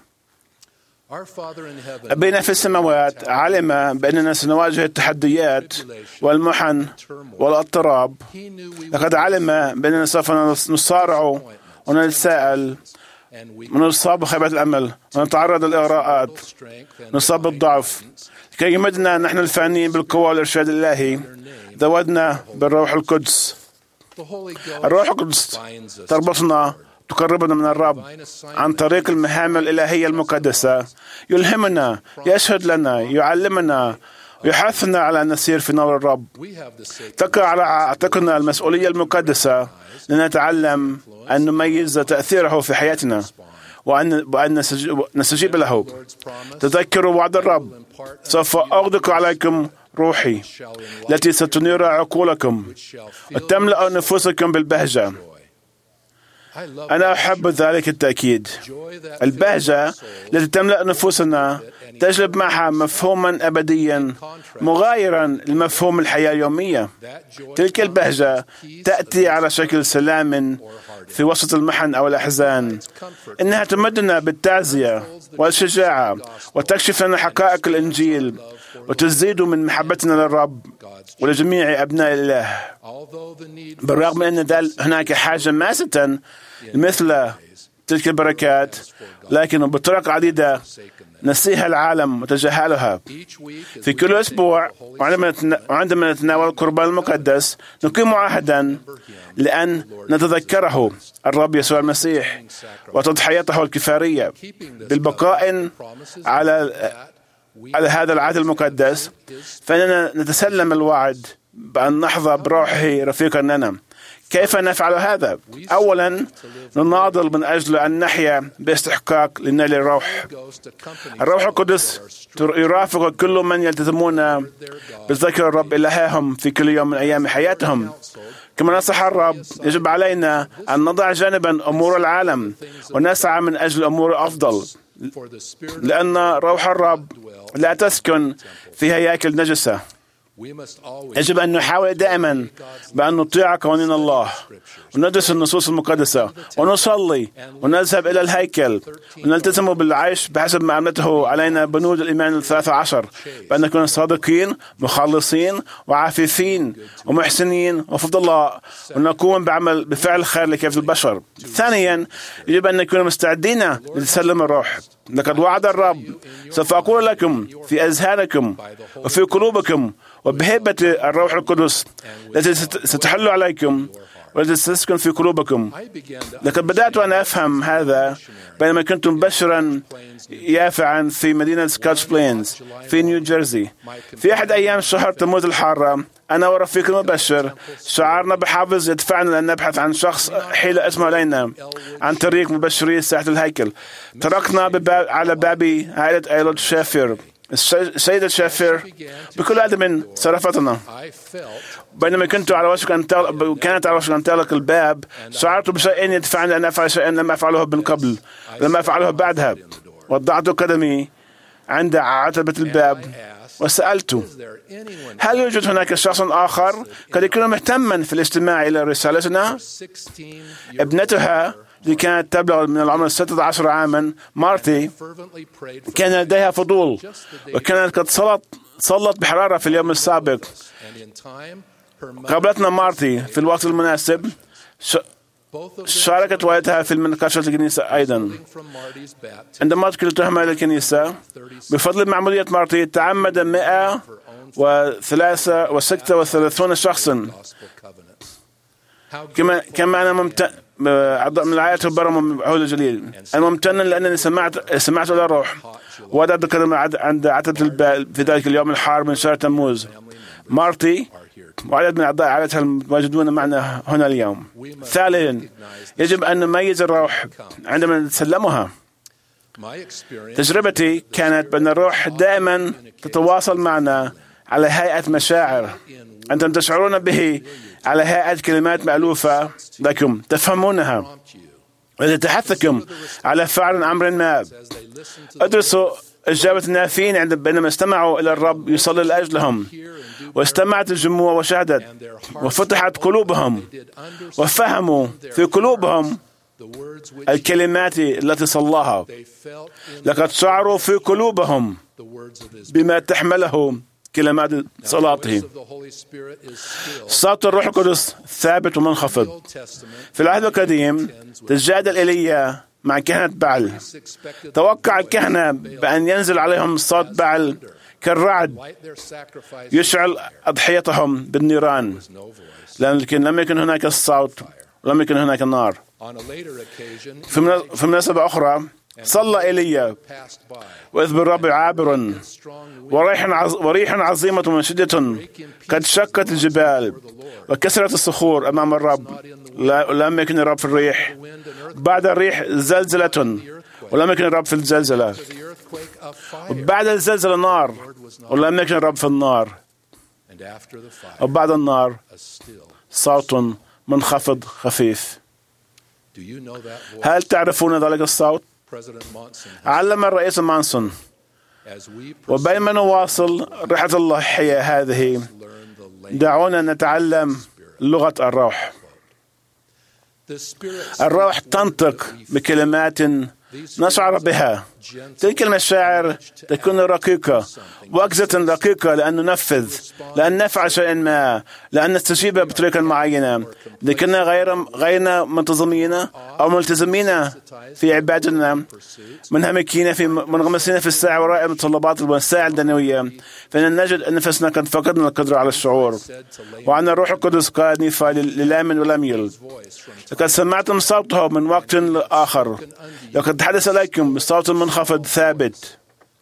أبينا في السماوات علم بأننا سنواجه التحديات والمحن والاضطراب. لقد علم بأننا سوف نصارع ونتساءل ونصاب بخيبة الأمل ونتعرض للإغراءات، نصاب بالضعف. كي يمدنا نحن الفانيين بالقوة والإرشاد الإلهي، زودنا بالروح القدس. الروح القدس تربطنا تقربنا من الرب عن طريق المهام الإلهية المقدسة، يلهمنا، يشهد لنا، يعلمنا، ويحثنا على أن نسير في نور الرب. تقع على عاتقنا المسؤولية المقدسة لنتعلم أن نميز تأثيره في حياتنا وأن نستجيب له. تذكروا وعد الرب: سوف أغدق عليكم روحي التي ستنير عقولكم وتملأ نفوسكم بالبهجة. أنا أحب ذلك التأكيد. البهجة التي تملأ نفوسنا تجلب معها مفهوما أبديا مغايرا لمفهوم الحياة اليومية. تلك البهجة تأتي على شكل سلام في وسط المحن أو الأحزان. إنها تمدنا بالتعزية والشجاعة وتكشف لنا حقائق الإنجيل وتزيد من محبتنا للرب ولجميع أبناء الله. بالرغم من أن هناك حاجة ماسة مثل تلك البركات، لكن بطرق عديدة نسيها العالم وتجاهلها. في كل أسبوع وعندما نتناول القربان المقدس نقيم عهدا لأن نتذكره الرب يسوع المسيح وتضحيته الكفارية. بالبقاء على هذا العهد المقدس فإننا نتسلم الوعد بأن نحظى بروحه رفيقا لنا. كيف نفعل هذا؟ أولا نناضل من أجل أن نحيا باستحقاق لنال الروح. الروح القدس يرافق كل من يلتزمون بذكر الرب إلههم في كل يوم من أيام حياتهم. كما نصح الرب يجب علينا أن نضع جانبا أمور العالم ونسعى من أجل أمور أفضل، لأن روح الرب لا تسكن في هياكل نجسة. يجب أن نحاول دائما بأن نطيع قوانين الله وندرس النصوص المقدسة ونصلي ونذهب إلى الهيكل ونلتزم بالعيش بحسب ما أمنته علينا بنود الإيمان 13، بأن نكون صادقين مخلصين وعفيفين ومحسنين وفضلاء ونقوم بفعل خير لكيف البشر. ثانيا يجب أن نكون مستعدين لتسلم الروح. لقد وعد الرب: سوف أقول لكم في أذهانكم وفي قلوبكم وبهبة الروح القدس التي ستحل عليكم والتي ستسكن في قلوبكم. لقد بدأت أن أفهم هذا بينما كنت مبشرا يافعا في مدينة سكوتش بلينز في نيو جيرسي. في أحد أيام شهر تموز الحارة أنا ورفيق المبشر شعرنا بحافز يدفعنا لأن نبحث عن شخص حيل اسمه علينا عن طريق مبشري ساحة الهيكل. طرقنا على باب عائلة أيلود شافير. السيدة شافير بكل أدب صرفتنا. بينما كانت على وشك أن تغلق الباب شعرت بشيء يدفعني أن أفعل شيئا لم أفعله من قبل لم أفعله بعدها. وضعت قدمي عند عتبة الباب وسألت: هل يوجد هناك شخص آخر قد يكون مهتما في الاستماع إلى رسالتنا؟ ابنتها التي كانت تبلغ من العمر 16 عاما، مارتي، كان لديها فضول وكانت قد صلت بحرارة في اليوم السابق. قابلتنا مارتي في الوقت المناسب. شاركت والدها في المناقشة الكنيسة أيضا. عندما أدخلتهما إلى الكنيسة بفضل معمودية مارتي تعمد 136 شخصا. كما أنا من العائلة البرم عهود الجليل. أنا ممتن لأنني سمعت إلى الروح وضعت قدم عند عتبة الباب في ذلك اليوم الحار من شهر تموز. مارتي وعدد من أعضاء عائلتها الموجودون معنا هنا اليوم. ثالثا يجب أن نميز الروح عندما نتسلمها. تجربتي كانت بأن الروح دائما تتواصل معنا على هيئة مشاعر أنتم تشعرون به، على هيئة كلمات مألوفة لكم تفهمونها وتتحثكم على فعل أمر ما. أدرسوا إجابة النافين بينما استمعوا إلى الرب يصلي لأجلهم، واستمعت الجموع وشهدت وفتحت قلوبهم وفهموا في قلوبهم الكلمات التي صلاها. لقد شعروا في قلوبهم بما تحمله كلمات صلاته. صوت الروح القدس ثابت ومنخفض. في العهد القديم تجادل إيليا مع كهنة بعل. توقع الكهنة بأن ينزل عليهم صوت بعل كالرعد يشعل أضحيتهم بالنيران، لكن لم يكن هناك الصوت ولم يكن هناك النار. في مناسبة أخرى صلى إيليا وإذ بالرب عابر وريح عظيمة منشدة قد شكت الجبال وكسرت الصخور أمام الرب ولم يكن الرب في الريح. بعد الريح زلزلة ولم يكن الرب في الزلزلة. وبعد الزلزلة نار ولم يكن الرب في النار. وبعد النار صوت منخفض خفيف. هل تعرفون ذلك الصوت؟ علم الرئيس مانسون. وبينما نواصل رحلة الضحية هذه دعونا نتعلم لغة الروح. الروح تنطق بكلمات نشعر بها. تلك المشاعر تكون رقيقة وأجزة رقيقة لأن ننفذ، لأن نفعل شيئا ما، لأن نستجيب بطريقة معينة، لكننا غير منتظمين أو ملتزمين في عبادتنا، منغمسين في الساعة وراء متطلبات الوسائل الدنيوية، فإن نجد أن نفسنا قد فقدنا القدرة على الشعور. وأن الروح القدس قادني للآمن ولم يلد. لقد سمعتم صوته من وقت لآخر، لقد تحدث إليكم بصوت منخفض ثابت،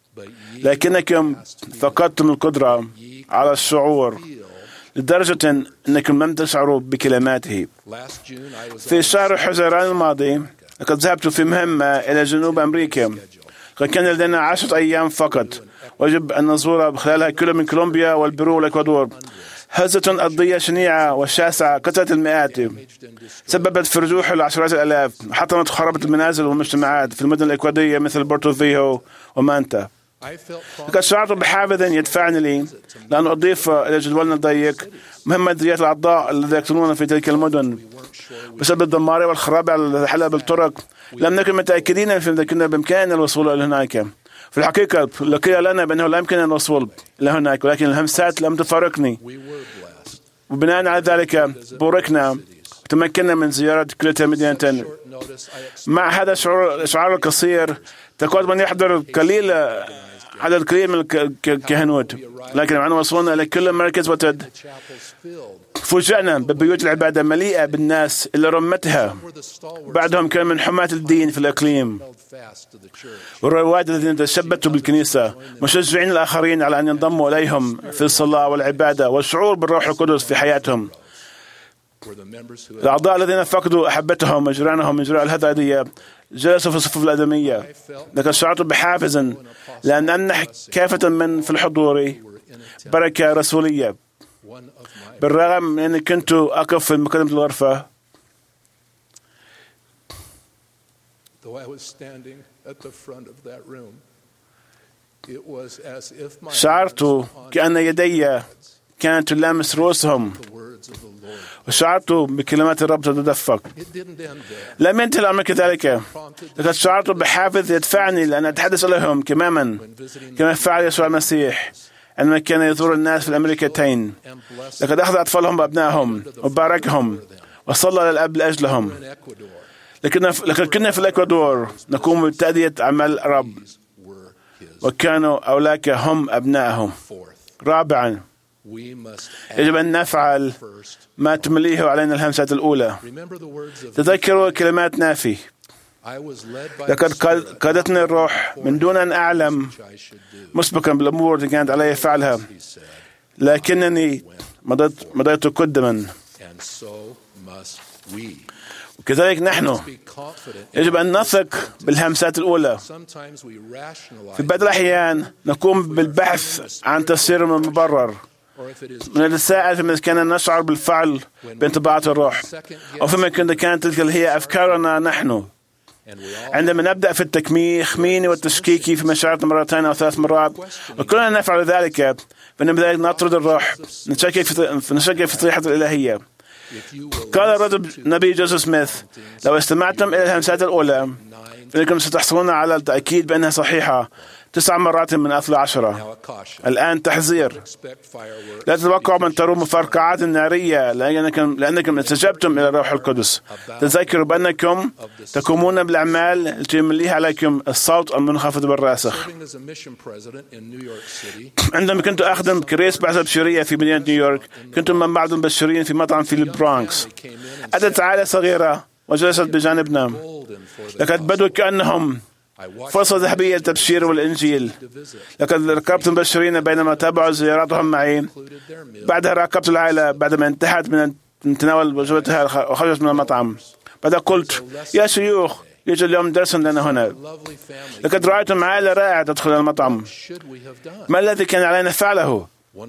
لكنكم فقدتم القدرة على الشعور لدرجة أنكم لم تشعروا بكلماته. في شهر حزيران الماضي لقد ذهبت في مهمة إلى جنوب أمريكا. قد كان لدينا 10 أيام فقط، ويجب أن نزور خلالها كل من كولومبيا والبرو والإكوادور. هزة أرضية شنيعة وشاسعة قتلت المئات، سببت في رجوع العشرات الآلاف، حطمت خربت المنازل والمجتمعات في المدن الإكوادية مثل بورتو فيهو ومانتا. لقد شعرت بحافز يدفعني لي لأن أضيف إلى جدولنا الضيق مهمة زيادة الأعضاء الذين يقتلون في تلك المدن. بسبب الدمار والخراب على حلب الطرق لم نكن متأكدين في كنا بإمكاننا الوصول إلى هناك. في الحقيقة لقي لنا بأنه لا يمكن الوصول إلى هناك، ولكن الهمسات لم تفارقني، وبناء على ذلك بوركنا وتمكنا من زيارة كل مدينة. مع هذا الشعار القصير تقود من يحضر عدد قليل من الكهنوت، لكن معنا وصلنا إلى كل مركز وتد فوجئنا ببيوت العبادة مليئة بالناس اللي رمتها بعدهم كان من حماة الدين في الإقليم، والرواد الذين تشبتوا بالكنيسة مشجعين الآخرين على أن ينضموا إليهم في الصلاة والعبادة والشعور بالروح القدس في حياتهم. الأعضاء الذين فقدوا أحبتهم وجيرانهم من جراء الهداية جلسوا في الصفوف الأدمية. لقد شعرت بحافز لأن أمنح كافة من في الحضور بركة رسولية، بالرغم من أني كنت أقف في مقدمة الغرفة. شعرت كأن يدي كانت تلامس رؤوسهم، وشعرت بكلمات الرب تتدفق. لم ينتهي الأمر كذلك، لقد شعرت بحافز يدفعني لأن أتحدث لهم كما فعل يسوع المسيح عندما كان يزور الناس في الأمريكتين. لقد أخذ أطفالهم وأبنائهم وباركهم وصلى للأب لأجلهم. لكن كنا في الإكوادور نقوم بتأدية أعمال الرب، وكانوا أولاك هم أبنائهم. رابعا، يجب أن نفعل ما تمليه علينا الهمسات الأولى. تذكروا كلمات نافي: لقد قادتني الروح من دون أن أعلم مسبقا بالأمور التي كانت علي فعلها، لكنني مضيت قدما، وكذلك نحن يجب أن نثق بالهمسات الأولى. في بعض الأحيان نقوم بالبحث عن تفسير مبرر، ونتساءل فيما كان نشعر بالفعل بانطباعات الروح، أو فيما كانت تلك هي أفكارنا نحن. عندما نبدأ في التكميخ والتشكيك في مشاعرنا مرتين أو 3 مرات، وكلنا نفعل ذلك، فإن بذلك نطرد الروح، نشكك في صريحة الإلهية. قال الرجل نبي جوزيف سميث: لو استمعتم إلى الهمسات الأولى فإنكم ستحصلون على التأكيد بأنها صحيحة 9 مرات من أصل 10. الآن تحذير: لا تتوقعوا من تروا مفرقعات نارية لأنكم استجبتم إلى الروح القدس. تذكروا بأنكم تقومون بالأعمال التي يمليها عليكم الصوت المنخفض بالراسخ. عندما كنت أخدم كرئيس بعثة بشرية في مدينة نيويورك، كنت من بعض المبشرين في مطعم في البرونكس. أتت عائلة صغيرة وجلست بجانبنا. لقد بدوا كأنهم فرصة ذهبية للتبشير والإنجيل. لقد ركبت مبشرين بينما تابعوا زياراتهم معي. بعدها راقبت العائلة بعدما انتهت من تناول وجبتها وخرجت من المطعم. بعدها قلت: يا شيوخ، يوجد اليوم درس لنا هنا. لقد رأيتم عائلة رائعة تدخل المطعم. ما الذي كان علينا فعله؟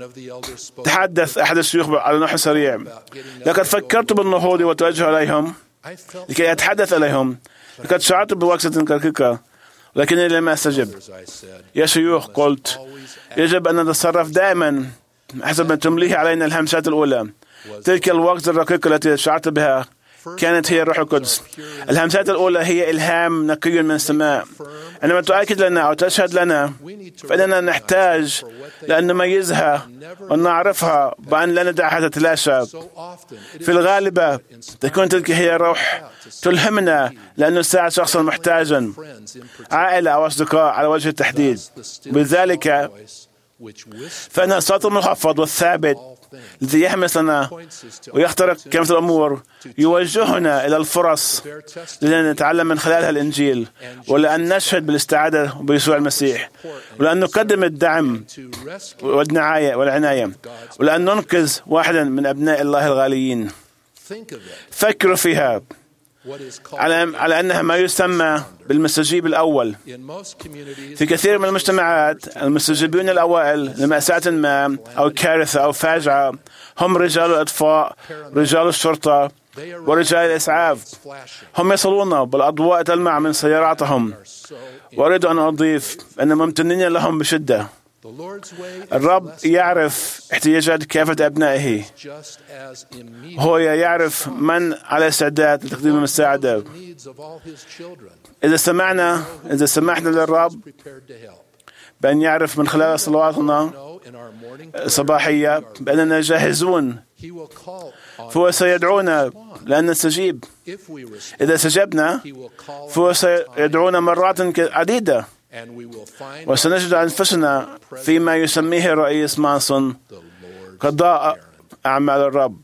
تحدث أحد الشيوخ على نحو سريع. لقد فكرت بالنهوض والتوجه إليهم لكي أتحدث إليهم. لقد شعرت بوكسة كركيكة لكنني لم أستجب. يا شيوخ، قلت: يجب أن نتصرف دائما حسب ما تمليه علينا الهمسات الأولى. تلك الوكسة الرقيقة التي شعرت بها كانت هي الروح القدس. الهمسات الأولى هي إلهام نقي من السماء. عندما تؤكد لنا أو تشهد لنا فإننا نحتاج لأن نميزها ونعرفها بأن لا ندعها تتلاشى. في الغالب تكون تلك هي الروح تلهمنا لأن نساعد شخصا محتاجا، عائلة أو أصدقاء على وجه التحديد. بذلك فإن الصوت المخفض والثابت الذي يحمس لنا ويخترق كلمة الأمور يوجهنا إلى الفرص لأن نتعلم من خلالها الإنجيل، ولأن نشهد بالاستعادة بيسوع المسيح، ولأن نقدم الدعم والعناية، ولأن ننقذ واحدا من أبناء الله الغاليين. فكروا فيها على أنها ما يسمى بالمستجيب الأول. في كثير من المجتمعات المستجيبين الأوائل لمأساة ما أو كارثة أو فاجعة هم رجال الإطفاء، رجال الشرطة، ورجال الإسعاف. هم يصلون بالأضواء تلمع من سياراتهم. وأريد أن أضيف أن ممتنين لهم بشدة. الرب يعرف احتياجات كافة أبنائه. هو يعرف من على استعداد لتقديم المساعدة. إذا سمحنا للرب بأن يعرف من خلال صلواتنا الصباحية بأننا جاهزون، فهو سيدعونا لأن نستجيب. إذا استجبنا فهو سيدعونا مرات عديدة، وسنجد أنفسنا فيما يسميه الرئيس مانسون قضاء أعمال الرب.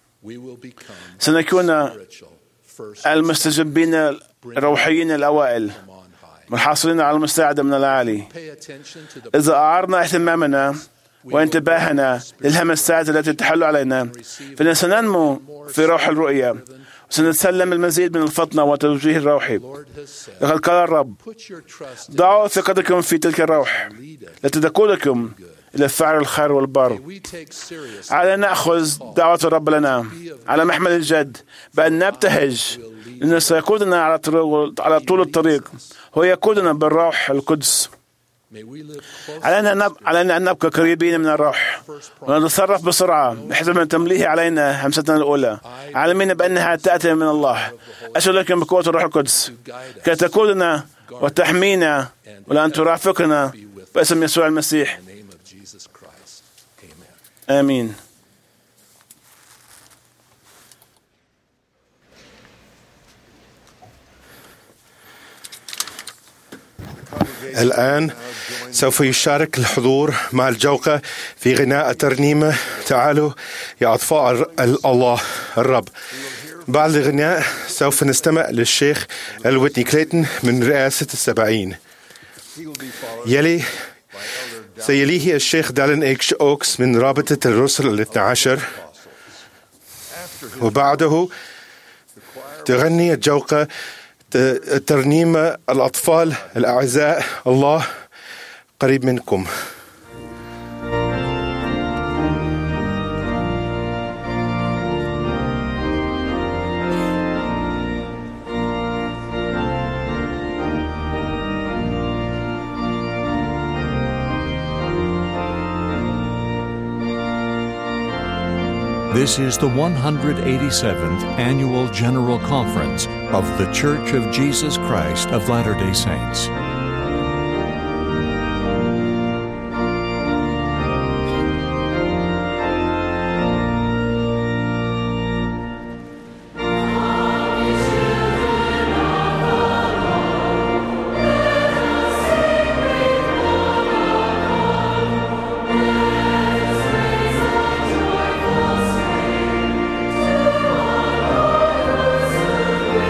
سنكون المستجبين الروحيين الأوائل والحاصلين على المساعدة من العالي. إذا أعرنا اهتمامنا وانتباهنا للهمسات التي تحل علينا فإننا سننمو في روح الرؤية وسنتسلم المزيد من الفطنة والتوجيه الروحي. لقد قال الرب: ضعوا ثقتكم في تلك الروح التي تقودكم إلى فعل الخير والبر. على أن نأخذ دعوة الرب لنا على محمل الجد بأن نبتهج، لأنه سيقودنا على طول الطريق. هو يقودنا بالروح القدس. علينا أن نبقى قريبين من الروح ونتصرف بسرعة حسب ما تمليه علينا همستنا الأولى، عالمين بأنها تأتي من الله. أشهد لكم بقوة الروح القدس كي تقودنا وتحمينا ولأن ترافقنا باسم يسوع المسيح. آمين. الآن سوف يشارك الحضور مع الجوقة في غناء ترنيمة تعالوا يا أطفاء الله الرب. بعد الغناء سوف نستمع للشيخ الويتني كليتون من رئاسة السبعين. سيليه الشيخ دالين إكش أوكس من رابطة الرسل الاثنى عشر، وبعده تغني الجوقة ترنيمة الأطفال الأعزاء الله قريب منكم. This is the 187th Annual General Conference of The Church of Jesus Christ of Latter-day Saints. Thank you.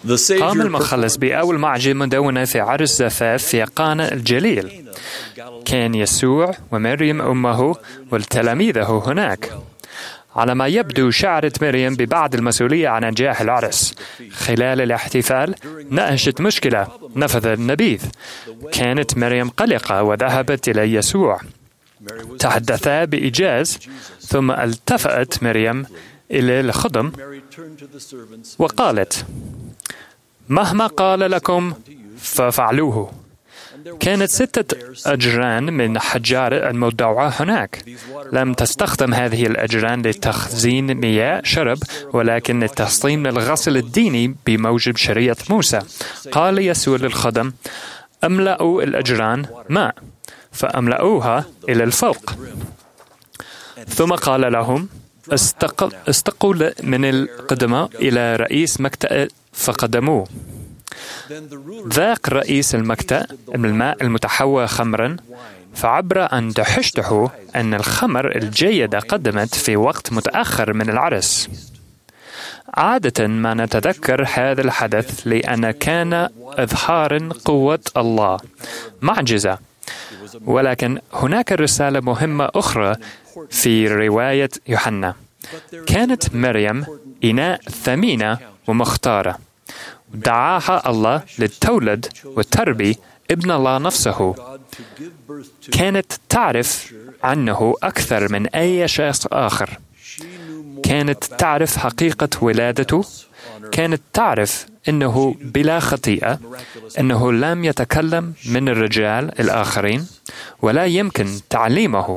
قام المخلص بأول معجزة مدونة في عرس زفاف في قانا الجليل. كان يسوع ومريم أمه وتلاميذه هناك. على ما يبدو شعرت مريم ببعض المسؤولية عن نجاح العرس. خلال الاحتفال ناقشت مشكلة نفذ النبيذ. كانت مريم قلقة وذهبت إلى يسوع. تحدثا بإيجاز، ثم التفت مريم إلى الخدم وقالت: مهما قال لكم ففعلوه. كانت 6 أجران من حجارة المودعة هناك. لم تستخدم هذه الأجران لتخزين مياه شرب، ولكن للتسليم للغسل الديني بموجب شريعة موسى. قال يسوع للخدم: املأوا الأجران ماء، فأملأوها إلى الفوق. ثم قال لهم: استقوا من القدماء إلى رئيس مكتأ فقدموه. ذاق رئيس المكتأ الماء المتحوى خمرا، فعبر أن دهشته أن الخمر الجيدة قدمت في وقت متأخر من العرس. عادة ما نتذكر هذا الحدث لأن كان إظهار قوة الله، معجزة. ولكن هناك رسالة مهمة أخرى في رواية يوحنا. كانت مريم إناء ثمينة ومختارة، دعاها الله لتولد وتربي ابن الله نفسه. كانت تعرف عنه أكثر من أي شخص آخر. كانت تعرف حقيقة ولادته. كانت تعرف أنه بلا خطيئة، أنه لم يتكلم من الرجال الآخرين، ولا يمكن تعليمه.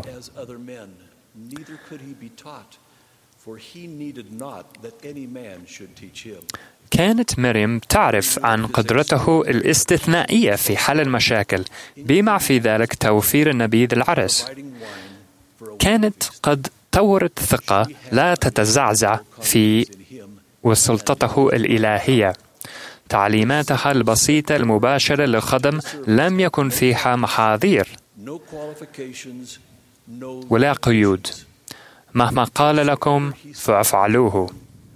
كانت مريم تعرف عن قدرته الاستثنائية في حل المشاكل، بما في ذلك توفير النبيذ العرس. كانت قد طورت ثقة لا تتزعزع في وسلطته الإلهية. تعليماتها البسيطة المباشرة للخدم لم يكن فيها محاذير ولا قيود. مهما قال لكم فافعلوه.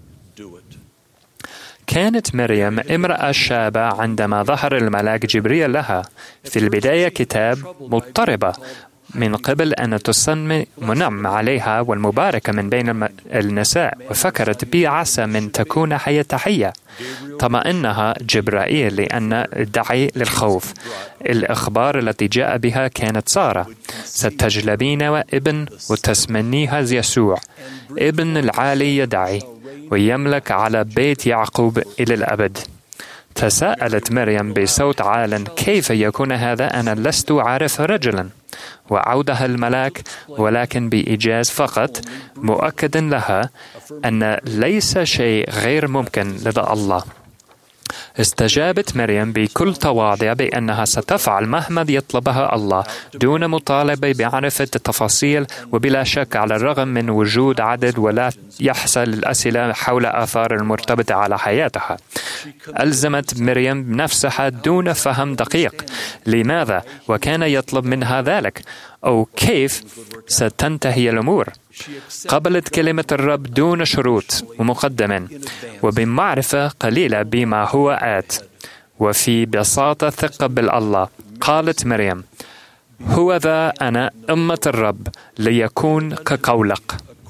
كانت مريم امرأة شابة عندما ظهر الملاك جبريل لها. في البداية كتاب مضطربة من قبل أن تسمى منعم عليها والمباركة من بين النساء، وفكرت بعسى من تكون حية. طمأنها جبرائيل لأن الداعي للخوف. الأخبار التي جاء بها كانت سارة: ستجلبين ابن وتسمنيها يسوع، ابن العالي يدعي ويملك على بيت يعقوب إلى الأبد. تساءلت مريم بصوت عال: كيف يكون هذا؟ أنا لست عارف رجلا. وعودها الملاك، ولكن بإيجاز فقط، مؤكدا لها أن ليس شيء غير ممكن لدى الله. استجابت مريم بكل تواضع بأنها ستفعل مهما يطلبها الله دون مطالبة بمعرفة التفاصيل، وبلا شك على الرغم من وجود عدد ولا يحصل الأسئلة حول آثار المرتبطة على حياتها. ألزمت مريم نفسها دون فهم دقيق لماذا وكان يطلب منها ذلك، أو كيف ستنتهي الأمور. قبلت كلمة الرب دون شروط ومقدم، وبمعرفة قليلة بما هو آت، وفي بساطة ثقة بالله. قالت مريم: هو ذا أنا أمة الرب، ليكون كقولك.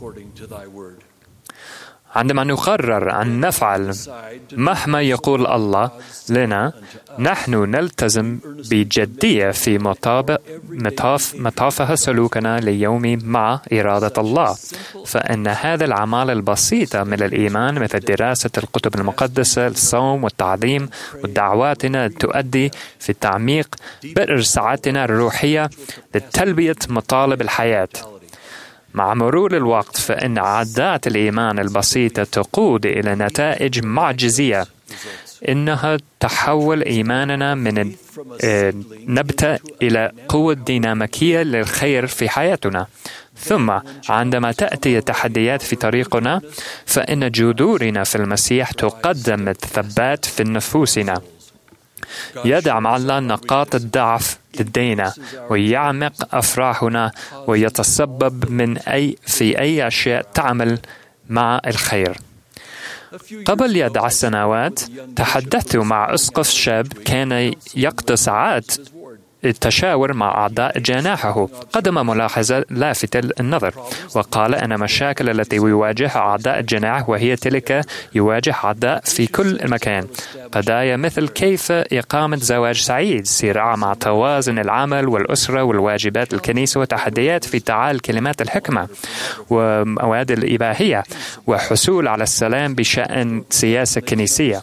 عندما نقرر أن نفعل مهما يقول الله لنا، نحن نلتزم بجدية في مطافها سلوكنا ليومي مع إرادة الله. فإن هذا الأعمال البسيطة من الإيمان مثل دراسة الكتب المقدسة، الصوم والتعظيم والدعواتنا تؤدي في التعميق بئر سعادتنا الروحية لتلبية مطالب الحياة. مع مرور الوقت فإن عادات الإيمان البسيطة تقود إلى نتائج معجزية. إنها تحول إيماننا من نبتة إلى قوة ديناميكية للخير في حياتنا. ثم عندما تأتي التحديات في طريقنا، فإن جذورنا في المسيح تقدم الثبات في نفوسنا. يدعم الله نقاط الضعف لدينا ويعمق أفراحنا ويتسبب في أي أشياء تعمل مع الخير. قبل يدع سنوات تحدثت مع أسقف شاب كان يقضي ساعات التشاور مع أعضاء جناحه. قدم ملاحظة لافتة للنظر وقال أن المشاكل التي يواجهها أعضاء الجناح وهي تلك يواجه أعضاء في كل مكان، قضايا مثل كيف إقامة زواج سعيد، صراع مع توازن العمل والأسرة والواجبات الكنيسة، وتحديات في تعال كلمات الحكمة ومواد الإباحية، وحصول على السلام بشأن سياسة كنيسية.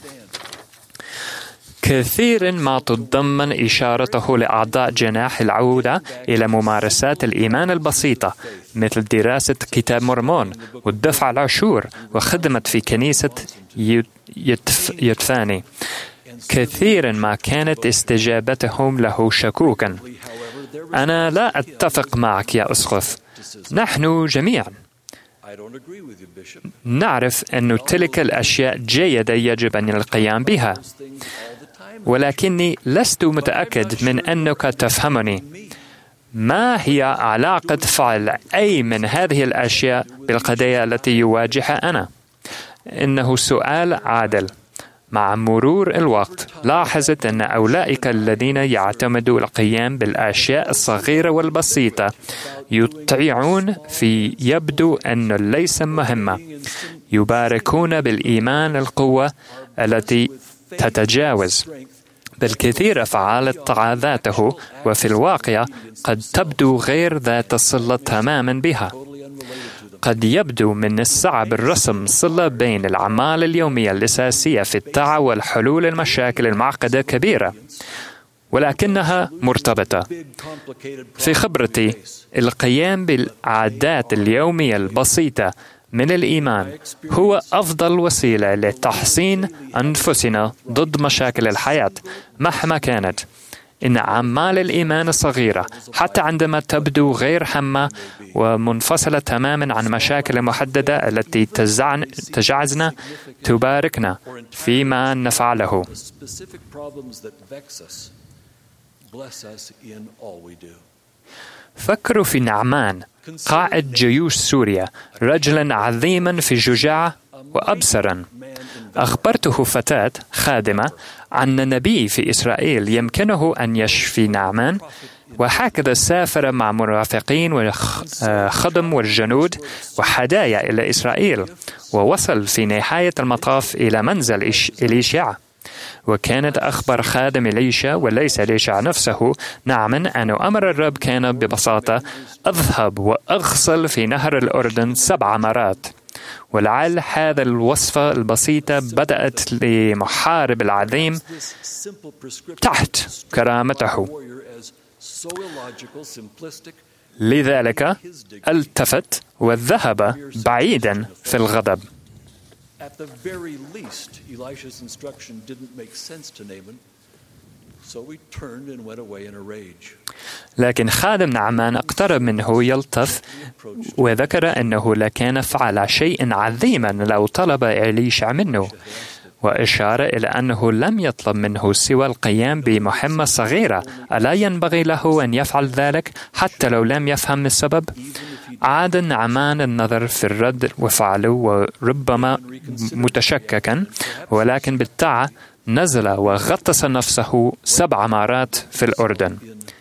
كثير ما تتضمن إشارته لأعضاء جناح العودة إلى ممارسات الإيمان البسيطة مثل دراسة كتاب مرمون والدفع العشور وخدمة في كنيسة يتفاني. كثيرا ما كانت استجابتهم له شكوكا. أنا لا أتفق معك يا أسقف. نحن جميعا نعرف أن تلك الأشياء جيدة يجب أن القيام بها، ولكني لست متأكد من أنك تفهمني. ما هي علاقة فعل أي من هذه الأشياء بالقضايا التي يواجهها أنا؟ إنه سؤال عادل. مع مرور الوقت لاحظت أن أولئك الذين يعتمدوا القيام بالأشياء الصغيرة والبسيطة يطيعون في يبدو أنه ليس مهمة، يباركون بالإيمان القوة التي تتجاوز بالكثير أفعال ذاته، وفي الواقع قد تبدو غير ذات صلة تماما بها. قد يبدو من الصعب الرسم صلة بين الأعمال اليومية الأساسية في الطاعة والحلول المشاكل المعقدة كبيرة، ولكنها مرتبطة. في خبرتي، القيام بالعادات اليومية البسيطة من الإيمان هو أفضل وسيلة لتحصين أنفسنا ضد مشاكل الحياة مهما كانت. إن أعمال الإيمان الصغيرة حتى عندما تبدو غير هامة ومنفصلة تماما عن مشاكل محددة التي تجعزنا تباركنا فيما نفعله. فكروا في نعمان قائد جيوش سوريا، رجلا عظيما في الشجاعة وأبصرا. أخبرته فتاة خادمة عن نبي في إسرائيل يمكنه أن يشفي نعمان، وهكذا سافر مع مرافقين وخدم والجنود وهدايا إلى إسرائيل، ووصل في نهاية المطاف إلى منزل إليشع. وكانت أخبر خادم إليشا وليس إليشا نفسه نعما أن أمر الرب كان ببساطة: أذهب وأغسل في نهر الأردن 7 مرات. ولعل هذا الوصفة البسيطة بدأت لمحارب العظيم تحت كرامته. لذلك التفت وذهب بعيدا في الغضب. At the very least, Elisha's instruction didn't make sense to Naaman, so he turned and went away in a rage. لكن خادم نعمان اقترب منه يلطف وذكر أنه لكان فعل شيء عظيما لو طلب إليشع منه، وإشار إلى أنه لم يطلب منه سوى القيام بمهمة صغيرة. ألا ينبغي له أن يفعل ذلك حتى لو لم يفهم السبب؟ عاد نعمان النظر في الرد وفعله، وربما متشككا، ولكن بالطاعة نزل وغطس نفسه 7 مرات في الأردن،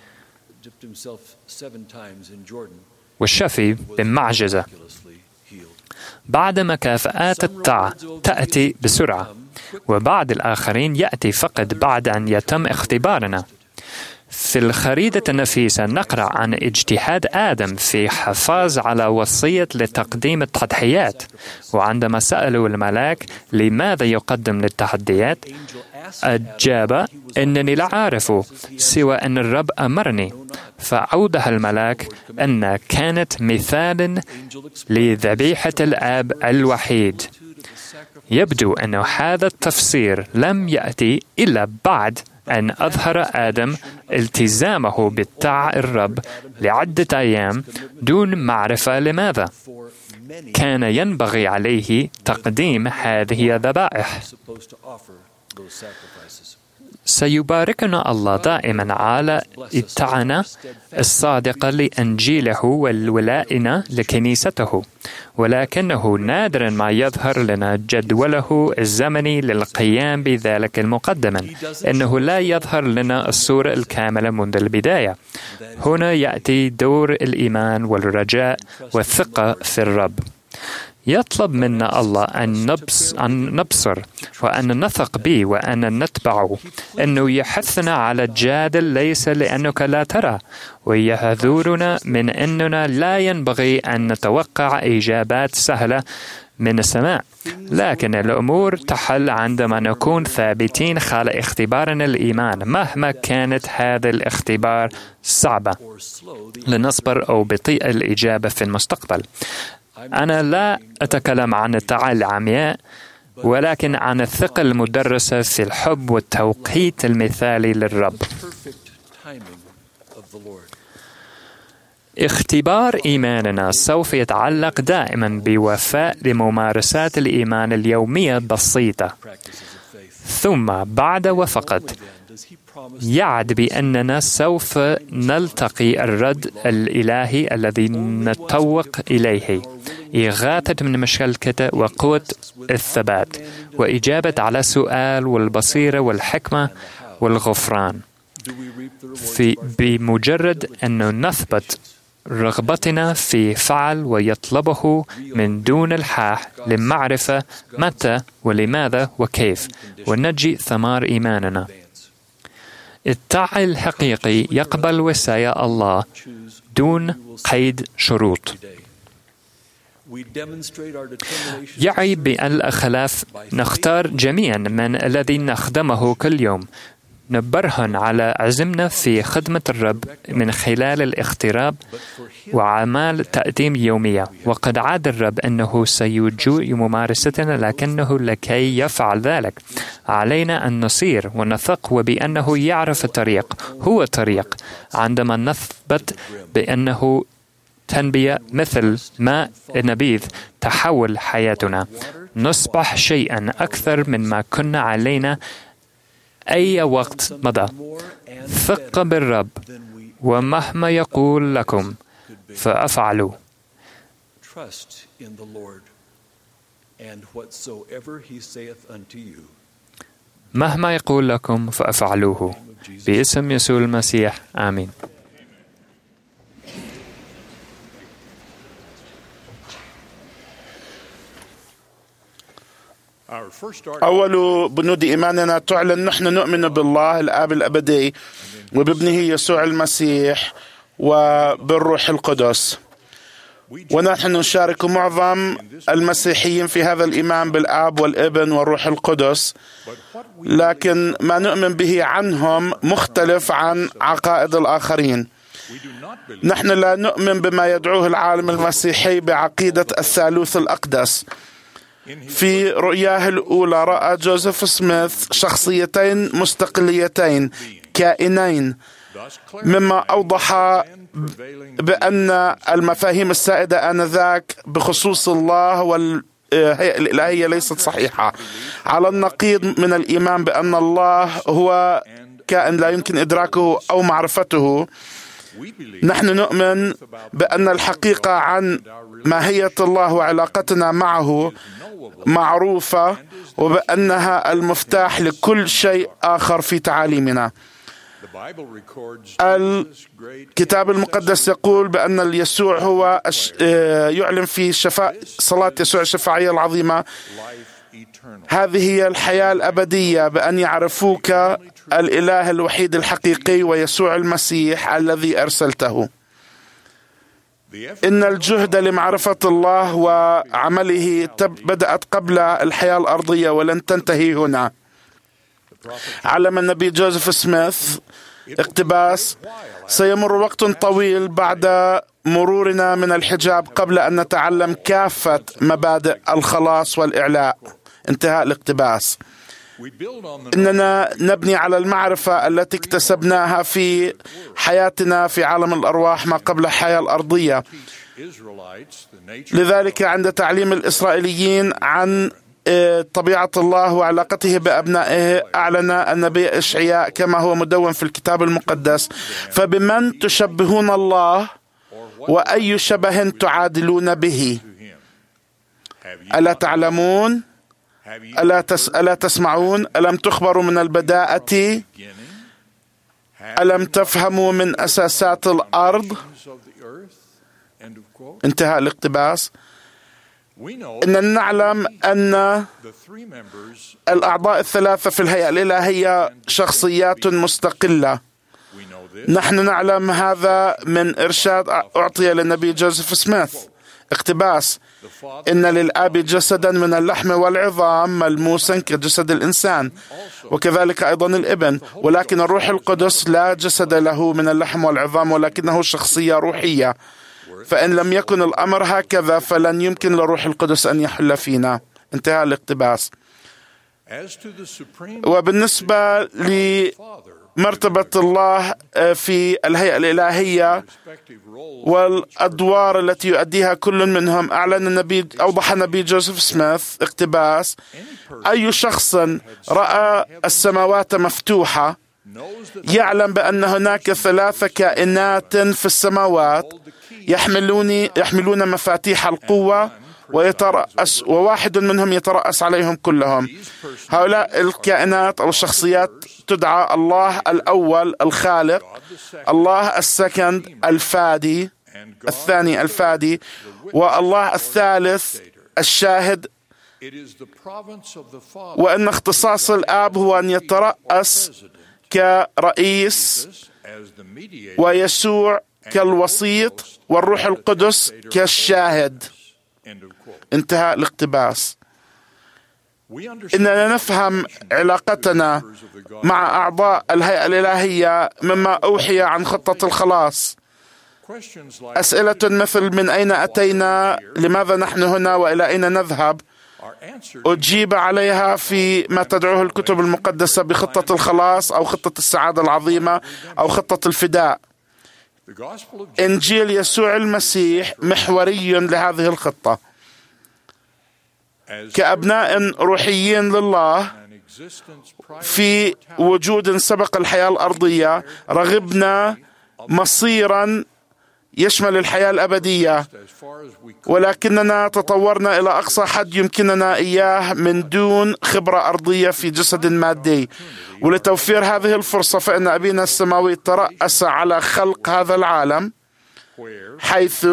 والشفي بمعجزة. بعد مكافآت الطاعة تأتي بسرعة، وبعد الآخرين يأتي فقط بعد أن يتم اختبارنا. في الخريدة النفيسة نقرأ عن اجتهاد آدم في حفاظ على وصية لتقديم التضحيات، وعندما سألوا الملاك لماذا يقدم للتحديات أجاب: إنني لا أعرف سوى أن الرب أمرني. فأوضح الملاك أن كانت مثال لذبيحة الآب الوحيد. يبدو أن هذا التفسير لم يأتي إلا بعد أن أظهر آدم التزامه بالطاعة الرب لعدة أيام دون معرفة لماذا كان ينبغي عليه تقديم هذه الذبائح. سيباركنا الله دائما على اتباعنا الصادق لإنجيله والولائنا لكنيسته، ولكنه نادرا ما يظهر لنا جدوله الزمني للقيام بذلك مقدما، إنه لا يظهر لنا الصورة الكاملة منذ البداية. هنا يأتي دور الإيمان والرجاء والثقة في الرب. يطلب منا الله أن نبصر وأن نثق به وأن نتبعه، أنه يحثنا على الجادل ليس لأنك لا ترى، ويحذرنا من أننا لا ينبغي أن نتوقع إجابات سهلة من السماء، لكن الأمور تحل عندما نكون ثابتين خلال اختبارنا الإيمان مهما كانت هذا الاختبار صعبة لنصبر أو بطيء الإجابة في المستقبل. أنا لا أتكلم عن التعالي العمياء، ولكن عن الثقة المدرسة في الحب والتوقيت المثالي للرب. اختبار إيماننا سوف يتعلق دائما بوفاء لممارسات الإيمان اليومية البسيطة، ثم بعد وفقط يعد بأننا سوف نلتقي الرد الإلهي الذي نتوق إليه، إغاثة من مشكلة وقوة الثبات وإجابة على سؤال والبصيرة والحكمة والغفران. بمجرد أن نثبت رغبتنا في فعل ويطلبه من دون الحاح لمعرفة متى ولماذا وكيف، ونجي ثمار إيماننا. التعي الحقيقي يقبل وصايا الله دون قيد شروط. يعي بالخلاف نختار جميعا من الذي نخدمه كل يوم، نبرهن على عزمنا في خدمة الرب من خلال الاغتراب وأعمال تقديم يومية، وقد عاد الرب أنه سيجوء ممارستنا، لكنه لكي يفعل ذلك علينا أن نصير ونثق وبأنه يعرف الطريق، هو طريق. عندما نثبت بأنه تنبيه مثل ماء نبيذ تحول حياتنا، نصبح شيئا أكثر مما كنا علينا أي وقت مضى. ثق بالرب، ومهما يقول لكم فأفعلوا. مهما يقول لكم فأفعلوه. باسم يسوع المسيح، آمين. أول بنود إيماننا تعلن نحن نؤمن بالله الآب الأبدي وبابنه يسوع المسيح وبالروح القدس، ونحن نشارك معظم المسيحيين في هذا الإيمان بالآب والابن والروح القدس، لكن ما نؤمن به عنهم مختلف عن عقائد الآخرين. نحن لا نؤمن بما يدعوه العالم المسيحي بعقيدة الثالوث الأقدس. في رؤياه الأولى رأى جوزيف سميث شخصيتين مستقليتين كائنين، مما أوضح بأن المفاهيم السائدة آنذاك بخصوص الله والهيئة الإلهية ليست صحيحة، على النقيض من الإيمان بأن الله هو كائن لا يمكن إدراكه أو معرفته. نحن نؤمن بأن الحقيقة عن ماهية الله وعلاقتنا معه معروفة، وبأنها المفتاح لكل شيء آخر في تعاليمنا. الكتاب المقدس يقول بأن يسوع هو يعلن في صلاة يسوع الشفاعية العظيمة: هذه هي الحياة الأبدية، بأن يعرفوك الإله الوحيد الحقيقي ويسوع المسيح الذي أرسلته. إن الجهد لمعرفة الله وعمله بدأت قبل الحياة الأرضية ولن تنتهي هنا. علم النبي جوزيف سميث اقتباس: سيمر وقت طويل بعد مرورنا من الحجاب قبل أن نتعلم كافة مبادئ الخلاص والإعلاء. انتهاء الاقتباس. إننا نبني على المعرفة التي اكتسبناها في حياتنا في عالم الأرواح ما قبل الحياة الأرضية. لذلك عند تعليم الإسرائيليين عن طبيعة الله وعلاقته بأبنائه أعلن النبي إشعياء كما هو مدون في الكتاب المقدس: فبمن تشبهون الله وأي شبه تعادلون به؟ ألا تعلمون؟ ألا تسمعون؟ ألم تخبروا من البداءة؟ ألم تفهموا من أساسات الأرض؟ انتهى الاقتباس. إننا نعلم أن الأعضاء الثلاثة في الهيئة الإلهية شخصيات مستقلة. نحن نعلم هذا من إرشاد أعطي للنبي جوزيف سميث. اقتباس: إن للآب جسدا من اللحم والعظام ملموسا كجسد الإنسان، وكذلك أيضا الابن، ولكن الروح القدس لا جسد له من اللحم والعظام، ولكنه شخصية روحية. فإن لم يكن الأمر هكذا فلن يمكن للروح القدس أن يحل فينا. انتهى الاقتباس. وبالنسبة لمرتبة الله في الهيئة الإلهية والأدوار التي يؤديها كل منهم، أوضح النبي جوزيف سميث اقتباس: أي شخص رأى السماوات مفتوحة يعلم بأن هناك 3 كائنات في السماوات يحملون مفاتيح القوة وواحد منهم يترأس عليهم كلهم. هؤلاء الكائنات أو الشخصيات تدعى الله الأول الخالق، الله الثاني الفادي، والله الثالث الشاهد. وأن اختصاص الآب هو أن يترأس كرئيس، ويسوع كالوسيط، والروح القدس كالشاهد. انتهى الاقتباس. إننا نفهم علاقتنا مع أعضاء الهيئة الإلهية مما أوحي عن خطة الخلاص. أسئلة مثل: من أين أتينا؟ لماذا نحن هنا؟ وإلى أين نذهب؟ أجيب عليها في ما تدعوه الكتب المقدسة بخطة الخلاص أو خطة السعادة العظيمة أو خطة الفداء. إنجيل يسوع المسيح محوري لهذه الخطة. كأبناء روحيين لله في وجود سبق الحياة الأرضية، رغبنا مصيرا يشمل الحياة الأبدية، ولكننا تطورنا إلى أقصى حد يمكننا إياه من دون خبرة أرضية في جسد مادي. ولتوفير هذه الفرصة فإن أبينا السماوي ترأس على خلق هذا العالم، حيث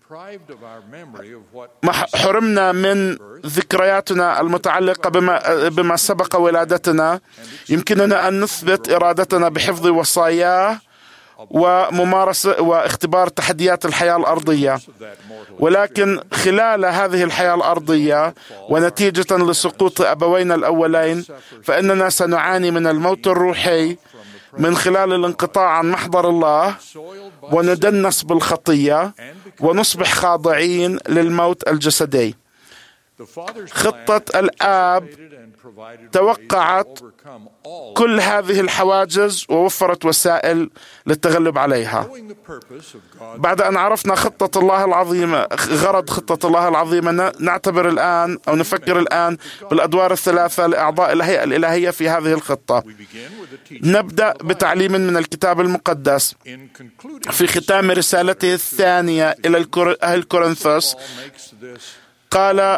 حرمنا من ذكرياتنا المتعلقة بما سبق ولادتنا. يمكننا أن نثبت إرادتنا بحفظ وصاياه وممارسة واختبار تحديات الحياة الأرضية، ولكن خلال هذه الحياة الأرضية ونتيجة لسقوط أبوينا الأولين فإننا سنعاني من الموت الروحي من خلال الانقطاع عن محضر الله، وندنس بالخطية ونصبح خاضعين للموت الجسدي. خطة الآب توقعت كل هذه الحواجز ووفرت وسائل للتغلب عليها. بعد أن عرفنا خطة الله العظيمة، غرض خطة الله العظيمة، نعتبر الآن أو نفكر الآن بالأدوار الثلاثة لأعضاء الهيئة الإلهية في هذه الخطة. نبدأ بتعليم من الكتاب المقدس. في ختام رسالته الثانية إلى أهل كورنثوس قال: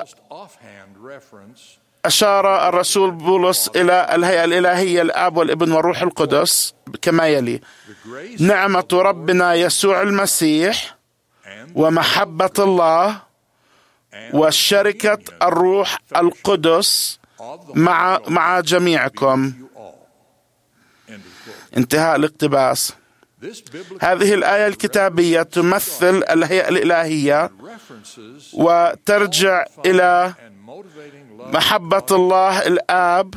أشار الرسول بولس إلى الهيئة الإلهية الآب والابن والروح القدس كما يلي: نعمة ربنا يسوع المسيح ومحبة الله وشركة الروح القدس مع جميعكم. انتهاء الاقتباس. هذه الآية الكتابية تمثل الهيئة الإلهية وترجع إلى محبة الله الآب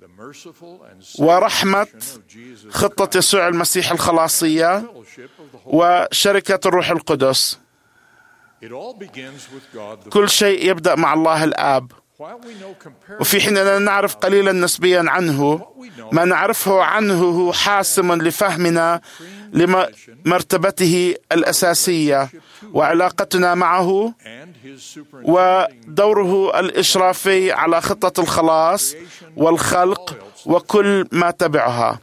ورحمة خطة يسوع المسيح الخلاصية وشركة الروح القدس. كل شيء يبدأ مع الله الآب. وفي حيننا نعرف قليلا نسبيا عنه، ما نعرفه عنه هو حاسم لفهمنا لمرتبته الأساسية وعلاقتنا معه ودوره الإشرافي على خطة الخلاص والخلق وكل ما تبعها.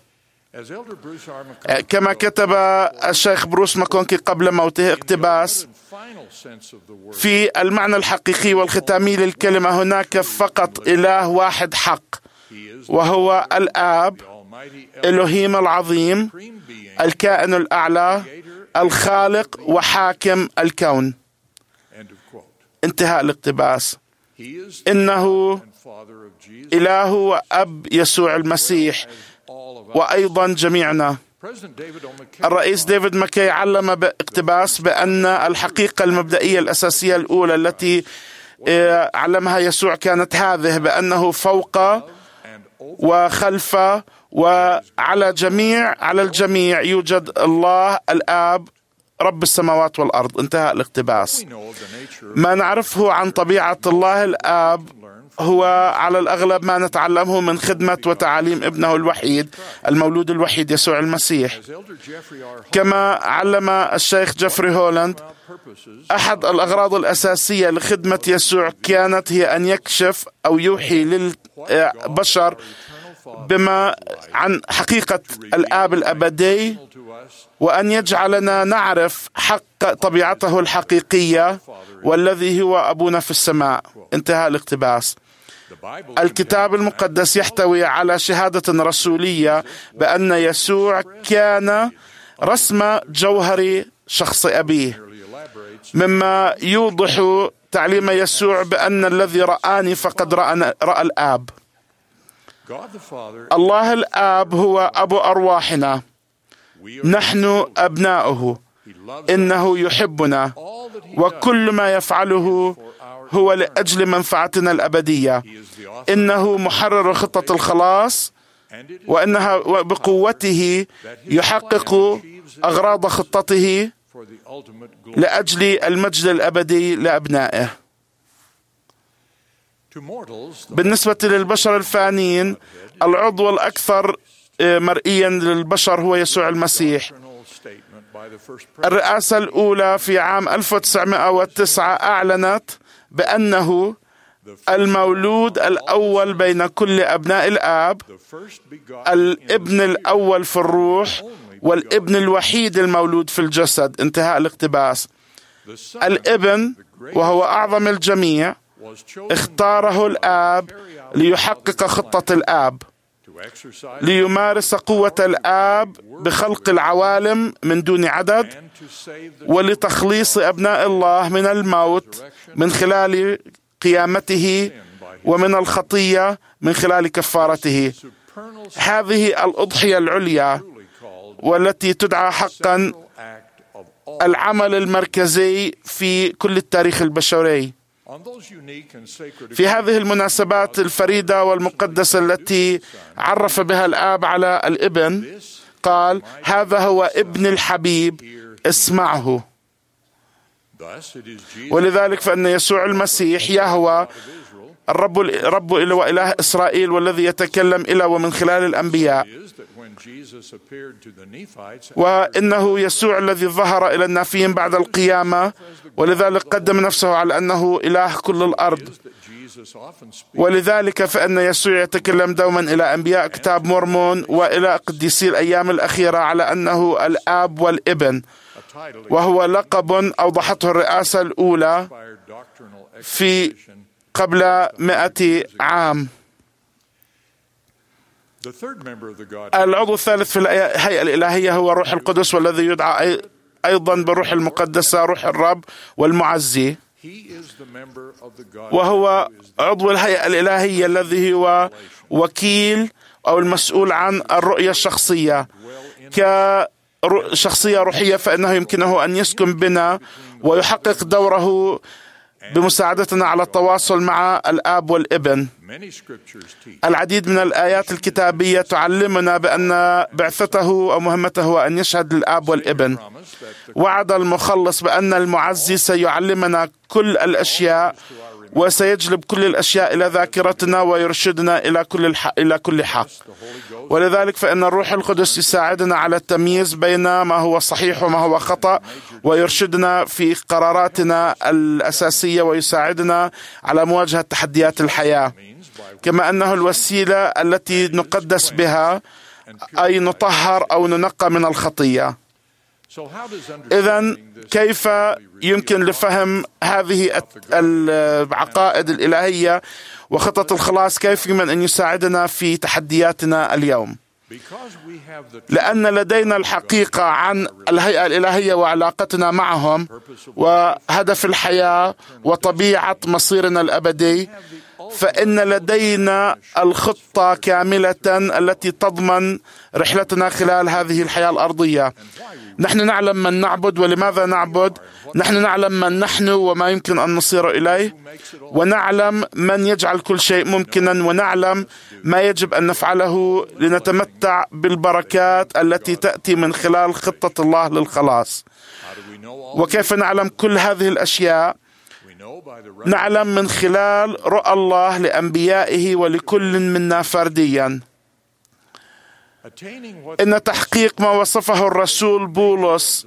كما كتب الشيخ بروس ماكونكي قبل موته اقتباس: في المعنى الحقيقي والختامي للكلمة هناك فقط إله واحد حق، وهو الآب، إلهيم العظيم، الكائن الأعلى، الخالق وحاكم الكون. انتهاء الاقتباس. إنه إله وأب يسوع المسيح وأيضا جميعنا. الرئيس ديفيد ماكي علم باقتباس بأن الحقيقة المبدئية الأساسية الأولى التي علمها يسوع كانت هذه: بأنه فوق وخلف وعلى الجميع يوجد الله الآب رب السماوات والأرض. انتهاء الاقتباس. ما نعرفه عن طبيعة الله الآب هو على الأغلب ما نتعلمه من خدمة وتعاليم ابنه الوحيد المولود الوحيد يسوع المسيح. كما علم الشيخ جيفري هولاند، أحد الأغراض الأساسية لخدمة يسوع كانت هي أن يكشف أو يوحي للبشر بما عن حقيقة الآب الأبدي، وأن يجعلنا نعرف حق طبيعته الحقيقية والذي هو أبونا في السماء. انتهاء الاقتباس. الكتاب المقدس يحتوي على شهادة رسولية بأن يسوع كان رسم جوهري شخص أبيه، مما يوضح تعليم يسوع بأن الذي رآني فقد رأى الآب. الله الآب هو أبو أرواحنا، نحن أبناؤه، إنه يحبنا، وكل ما يفعله هو لأجل منفعتنا الأبدية. إنه محرر خطة الخلاص، وإنها بقوته يحقق أغراض خطته لأجل المجد الأبدي لأبنائه. بالنسبة للبشر الفانيين، العضو الأكثر مرئيا للبشر هو يسوع المسيح. الرئاسة الأولى في عام 1909 أعلنت بأنه المولود الأول بين كل أبناء الآب، الابن الأول في الروح، والابن الوحيد المولود في الجسد. انتهاء الاقتباس. الابن وهو أعظم الجميع اختاره الآب ليحقق خطة الآب، ليمارس قوة الآب بخلق العوالم من دون عدد، ولتخليص أبناء الله من الموت من خلال قيامته، ومن الخطية من خلال كفارته. هذه الأضحية العليا والتي تدعى حقا العمل المركزي في كل التاريخ البشري. في هذه المناسبات الفريدة والمقدسة التي عرف بها الآب على الابن، قال: هذا هو ابن الحبيب، اسمعه. ولذلك فإن يسوع المسيح يهوى الرب وإله إسرائيل، والذي يتكلم إلى ومن خلال الأنبياء. وإنه يسوع الذي ظهر إلى النافيين بعد القيامة، ولذلك قدم نفسه على أنه إله كل الأرض. ولذلك فإن يسوع يتكلم دوما إلى أنبياء كتاب مورمون وإلى قديسي الأيام الأخيرة على أنه الآب والابن، وهو لقب أوضحته الرئاسة الأولى في قبل 100 عام. العضو الثالث في الهيئة الإلهية هو الروح القدس، والذي يدعى أيضا بالروح المقدسة روح الرب والمعزي، وهو عضو الهيئة الإلهية الذي هو وكيل أو المسؤول عن الرؤية الشخصية. كشخصية روحية فإنه يمكنه أن يسكن بنا ويحقق دوره بمساعدتنا على التواصل مع الآب والابن. العديد من الآيات الكتابية تعلمنا بأن بعثته أو مهمته هو أن يشهد للآب والابن. وعد المخلص بأن المعزي سيعلمنا كل الأشياء وسيجلب كل الأشياء إلى ذاكرتنا ويرشدنا إلى كل حق. ولذلك فإن الروح القدس يساعدنا على التمييز بين ما هو صحيح وما هو خطأ، ويرشدنا في قراراتنا الأساسية، ويساعدنا على مواجهة تحديات الحياة، كما أنه الوسيلة التي نقدس بها، أي نطهر أو ننقى من الخطية. إذن كيف يمكن لفهم هذه العقائد الإلهية وخطة الخلاص؟ كيف يمكن أن يساعدنا في تحدياتنا اليوم؟ لأن لدينا الحقيقة عن الهيئة الإلهية وعلاقتنا معهم وهدف الحياة وطبيعة مصيرنا الأبدي، فإن لدينا الخطة كاملة التي تضمن رحلتنا خلال هذه الحياة الأرضية. نحن نعلم من نعبد ولماذا نعبد، نحن نعلم من نحن وما يمكن أن نصير إليه، ونعلم من يجعل كل شيء ممكنا، ونعلم ما يجب أن نفعله لنتمتع بالبركات التي تأتي من خلال خطة الله للخلاص. وكيف نعلم كل هذه الأشياء؟ نعلم من خلال رؤى الله لأنبيائه ولكل منا فرديا. إن تحقيق ما وصفه الرسول بولس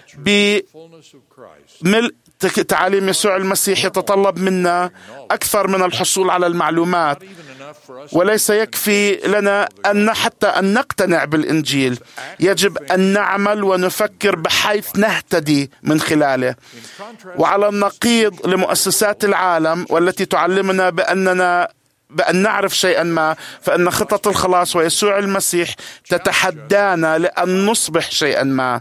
بملء تعاليم يسوع المسيح يتطلب منا أكثر من الحصول على المعلومات، وليس يكفي لنا حتى أن نقتنع بالإنجيل، يجب أن نعمل ونفكر بحيث نهتدي من خلاله. وعلى النقيض لمؤسسات العالم والتي تعلمنا بأن نعرف شيئا ما، فإن خطة الخلاص ويسوع المسيح تتحدانا لأن نصبح شيئا ما.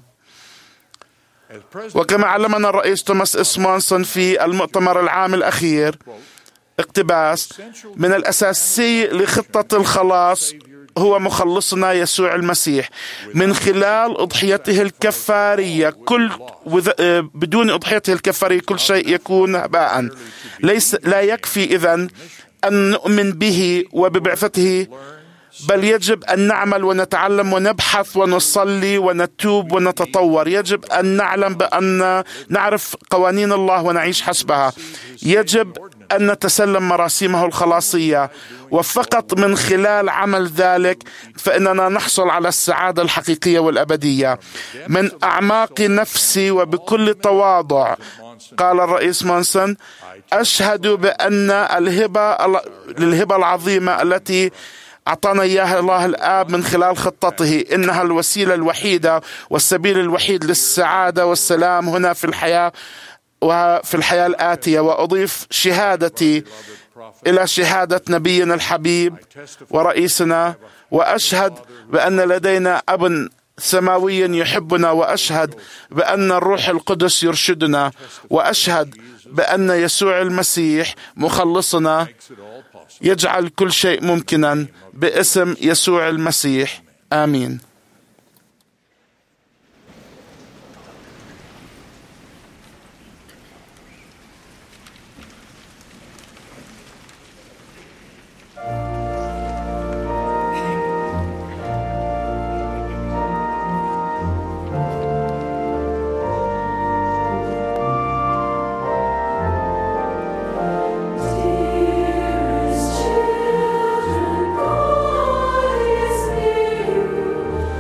وكما علمنا الرئيس توماس إسمونسون في المؤتمر العام الأخير اقتباس: من الأساسي لخطة الخلاص هو مخلصنا يسوع المسيح من خلال أضحيته الكفارية. بدون أضحيته الكفارية كل شيء يكون هباء. لا يكفي إذن أن نؤمن به وببعثته، بل يجب أن نعمل ونتعلم ونبحث ونصلي ونتوب ونتطور. يجب أن نعلم بأن نعرف قوانين الله ونعيش حسبها. يجب أن نتسلم مراسيمه الخلاصية، وفقط من خلال عمل ذلك فإننا نحصل على السعادة الحقيقية والأبدية. من أعماق نفسي وبكل تواضع، قال الرئيس مونسون، أشهد بأن الهبة العظيمة التي أعطانا إياها الله الآب من خلال خطته إنها الوسيلة الوحيدة والسبيل الوحيد للسعادة والسلام هنا في الحياة وفي الحياة الآتية. وأضيف شهادتي إلى شهادة نبينا الحبيب ورئيسنا، وأشهد بأن لدينا أب سماوي يحبنا، وأشهد بأن الروح القدس يرشدنا، وأشهد بأن يسوع المسيح مخلصنا يجعل كل شيء ممكنا باسم يسوع المسيح. آمين. Dearest children, God is near.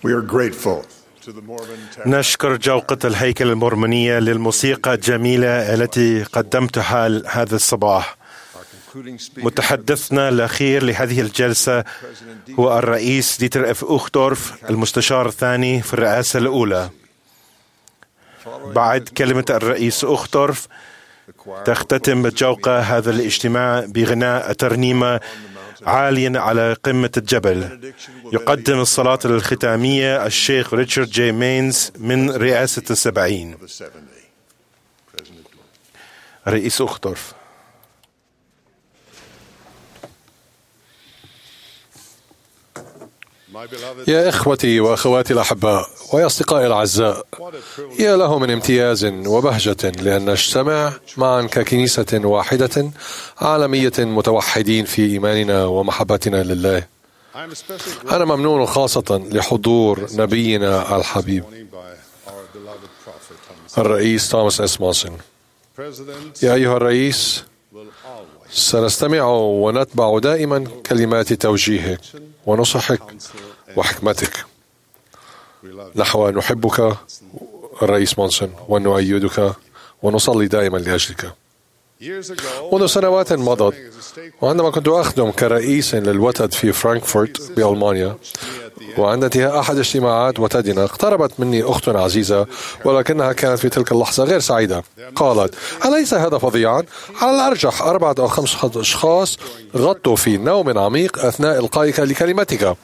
We are grateful. نشكر جوقة الهيكل المورمونية للموسيقى الجميلة التي قدمتها هذا الصباح. متحدثنا الأخير لهذه الجلسة هو الرئيس ديتر اف أوختورف، المستشار الثاني في الرئاسة الأولى. بعد كلمة الرئيس أوختورف تختتم الجوقة هذا الاجتماع بغناء ترنيمة عاليا على قمة الجبل. يقدم الصلاة الختامية الشيخ ريتشارد جي مينز من رئاسة السبعين. رئيس أوختورف. يا إخوتي وأخواتي الأحباء ويا أصدقائي الأعزاء، يا له من امتياز وبهجة لأن نجتمع معا ككنيسة واحدة عالمية متوحدين في إيماننا ومحبتنا لله. أنا ممنون خاصة لحضور نبينا الحبيب الرئيس توماس اس مونسون. يا أيها الرئيس، سنستمع ونتبع دائما كلمات توجيهك ونصحك وحكمتك. نحن نحبك الرئيس مونسون ونؤيدك ونصلي دائما لأجلك. منذ سنوات مضت، وعندما كنت أخدم كرئيس للوتد في فرانكفورت بألمانيا، وعند انتهاء أحد اجتماعات وتدنا اقتربت مني أخت عزيزة، ولكنها كانت في تلك اللحظة غير سعيدة. قالت: أليس هذا فظيعا؟ على الأرجح 4 أو 5 أشخاص غطوا في نوم عميق أثناء إلقائك لكلمتك.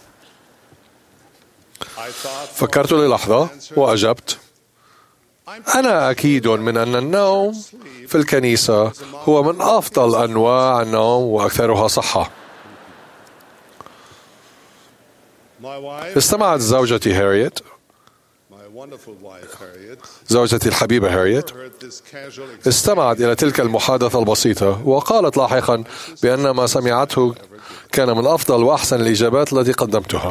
فكرت للحظة وأجبت: أنا أكيد من أن النوم في الكنيسة هو من أفضل أنواع النوم وأكثرها صحة. استمعت زوجتي هاريت، زوجتي الحبيبة هاريت، استمعت إلى تلك المحادثة البسيطة وقالت لاحقا بأن ما سمعته كان من أفضل وأحسن الإجابات التي قدمتها.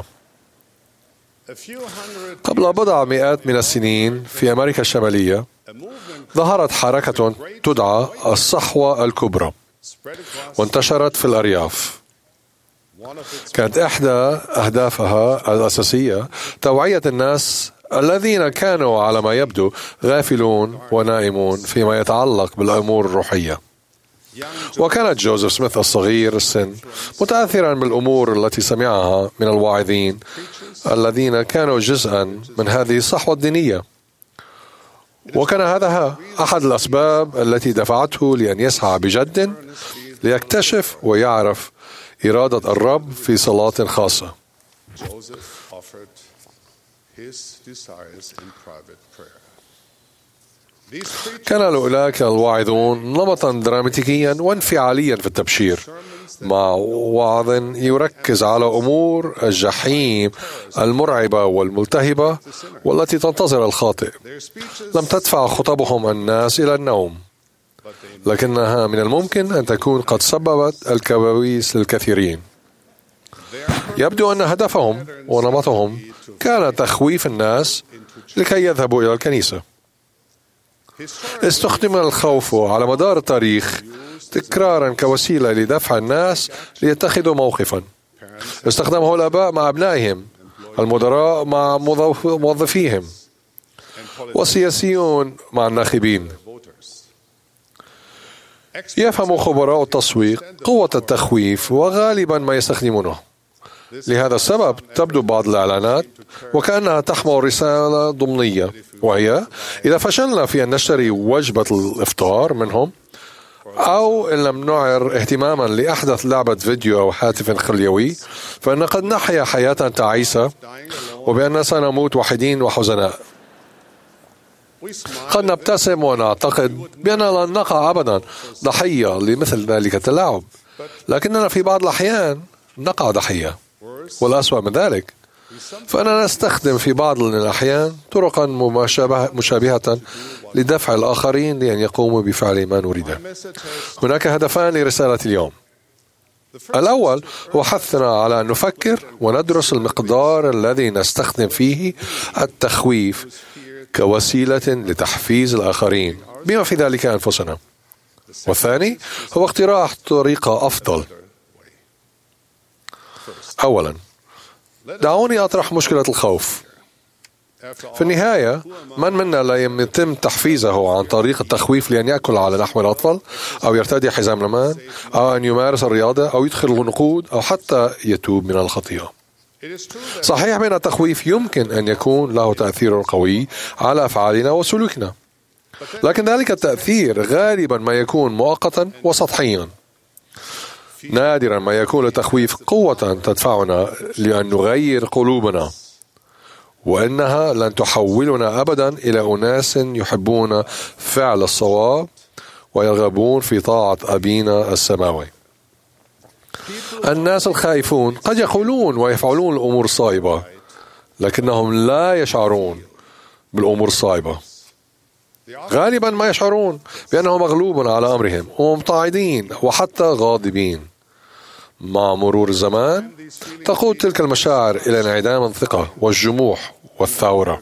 قبل بضع مئات من السنين في أمريكا الشمالية ظهرت حركة تدعى الصحوة الكبرى وانتشرت في الأرياف. كانت إحدى أهدافها الأساسية توعية الناس الذين كانوا على ما يبدو غافلون ونائمون فيما يتعلق بالأمور الروحية. وكانت جوزيف سميث الصغير السن متأثرا بالأمور التي سمعها من الواعظين الذين كانوا جزءا من هذه الصحوة الدينية. وكان هذا أحد الأسباب التي دفعته لأن يسعى بجد ليكتشف ويعرف إرادة الرب في صلاة خاصة. كان أولئك الواعظون نمطا دراماتيكيا وانفعاليا في التبشير، مع وعظ يركز على أمور الجحيم المرعبة والملتهبة والتي تنتظر الخاطئ. لم تدفع خطبهم الناس إلى النوم، لكنها من الممكن أن تكون قد سببت الكوابيس للكثيرين. يبدو أن هدفهم ونمطهم كان تخويف الناس لكي يذهبوا إلى الكنيسة. استخدم الخوف على مدار التاريخ تكرارا كوسيلة لدفع الناس ليتخذوا موقفا. استخدمه الآباء مع أبنائهم، المدراء مع موظفيهم، والسياسيون مع الناخبين. يفهم خبراء التسويق قوة التخويف وغالبا ما يستخدمونه. لهذا السبب تبدو بعض الإعلانات وكأنها تحمل رسالة ضمنية، وهي: إذا فشلنا في أن نشتري وجبة الإفطار منهم، أو إن لم نعر اهتماما لأحدث لعبة فيديو أو هاتف خليوي، فإن قد نحيا حياة تعيسة وبأننا سنموت وحيدين وحزناء. قد نبتسم ونعتقد بأننا لن نقع أبدا ضحية لمثل ذلك التلاعب، لكننا في بعض الأحيان نقع ضحية. والأسوأ من ذلك فأننا نستخدم في بعض الأحيان طرقا مشابهة لدفع الآخرين لأن يقوموا بفعل ما نريده. هناك هدفان لرسالة اليوم. الأول هو حثنا على أن نفكر وندرس المقدار الذي نستخدم فيه التخويف كوسيلة لتحفيز الآخرين بما في ذلك أنفسنا. والثاني هو اقتراح طريقة أفضل. أولا، دعوني أطرح مشكلة الخوف في النهاية من منا لا يتم تحفيزه عن طريق التخويف لأن يأكل على لحم الأطفال أو يرتدي حزام الأمان أو أن يمارس الرياضة أو يدخل النقود أو حتى يتوب من الخطيئة. صحيح بأن التخويف يمكن أن يكون له تأثير قوي على أفعالنا وسلوكنا، لكن ذلك التأثير غالبا ما يكون مؤقتا وسطحيا. نادرا ما يكون التخويف قوة تدفعنا لأن نغير قلوبنا، وإنها لن تحولنا أبدا إلى أناس يحبون فعل الصواب ويرغبون في طاعة أبينا السماوي. الناس الخائفون قد يقولون ويفعلون الأمور الصائبة، لكنهم لا يشعرون بالأمور الصائبة. غالبا ما يشعرون بأنهم مغلوب على أمرهم وممتعضين وحتى غاضبين. مع مرور الزمان تقود تلك المشاعر إلى انعدام الثقة والجموح والثورة.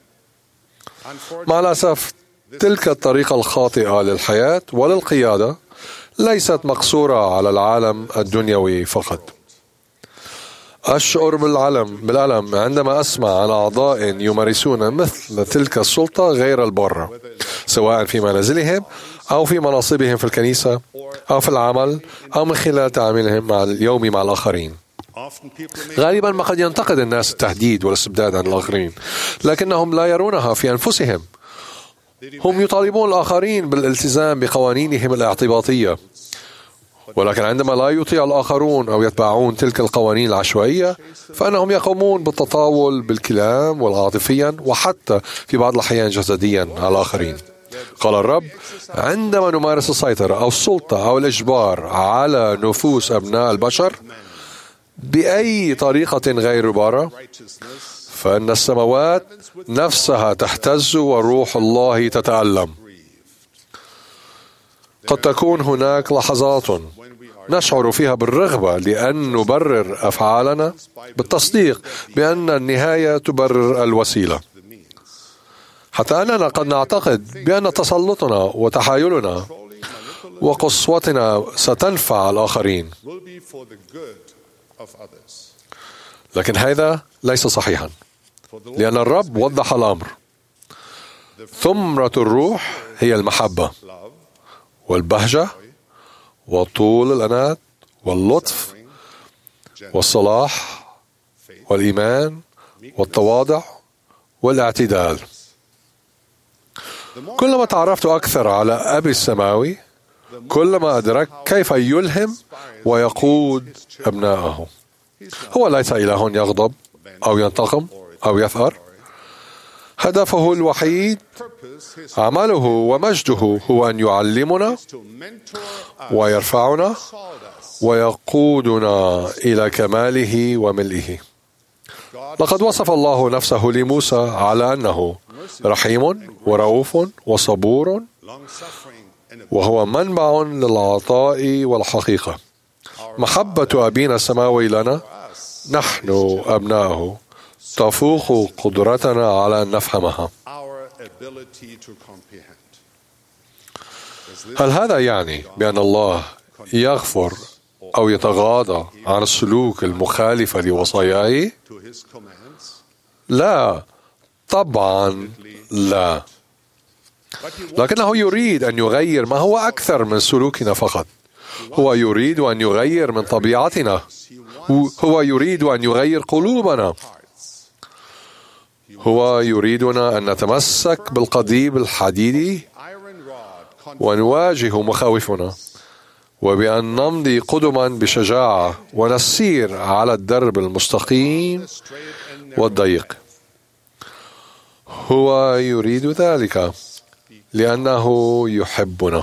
مع الأسف تلك الطريقة الخاطئة للحياة وللقيادة ليست مقصورة على العالم الدنيوي فقط. أشعر بالألم عندما أسمع عن أعضاء يمارسون مثل تلك السلطة غير البارة، سواء في منازلهم أو في مناصبهم في الكنيسة أو في العمل أو من خلال تعاملهم اليومي مع الآخرين. غالبا ما قد ينتقد الناس التهديد والاستبداد عن الآخرين، لكنهم لا يرونها في أنفسهم. هم يطالبون الآخرين بالالتزام بقوانينهم الاعتباطية، ولكن عندما لا يطيع الآخرون أو يتبعون تلك القوانين العشوائية فإنهم يقومون بالتطاول بالكلام والعاطفيا وحتى في بعض الأحيان جسديا على الآخرين. قال الرب: عندما نمارس السيطرة أو السلطة أو الإجبار على نفوس أبناء البشر بأي طريقة غير بارة فإن السماوات نفسها تهتز وروح الله تتألم. قد تكون هناك لحظات نشعر فيها بالرغبة لأن نبرر أفعالنا بالتصديق بأن النهاية تبرر الوسيلة، حتى أننا قد نعتقد بأن تسلطنا وتحايلنا وقسوتنا ستنفع الآخرين، لكن هذا ليس صحيحا، لأن الرب وضح الأمر. ثمرة الروح هي المحبة والبهجة وطول الأناة واللطف والصلاح والإيمان والتواضع والاعتدال. كلما تعرفت أكثر على أبي السماوي كلما أدرك كيف يلهم ويقود أبنائه. هو ليس إله يغضب أو ينتقم أو يثأر. هدفه الوحيد، عمله ومجده هو أن يعلمنا ويرفعنا ويقودنا إلى كماله وملئه. لقد وصف الله نفسه لموسى على أنه رحيم ورؤوف وصبور، وهو منبع للعطاء والحقيقة. محبة أبينا السماوي لنا نحن أبنائه تفوق قدرتنا على أن نفهمها. هل هذا يعني بأن الله يغفر أو يتغاضى عن السلوك المخالف لوصاياه؟ لا، طبعا لا، لكنه يريد أن يغير ما هو أكثر من سلوكنا فقط. هو يريد أن يغير من طبيعتنا، هو يريد أن يغير قلوبنا، هو يريدنا أن نتمسك بالقضيب الحديدي ونواجه مخاوفنا، وبأن نمضي قدما بشجاعة ونسير على الدرب المستقيم والضيق. هو يريد ذلك لأنه يحبنا،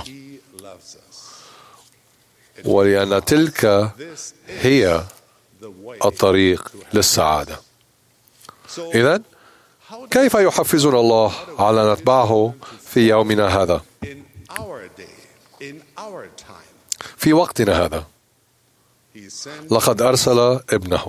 ولأن تلك هي الطريق للسعادة. إذن كيف يحفزنا الله على نتبعه في يومنا هذا، في وقتنا هذا؟ لقد أرسل ابنه.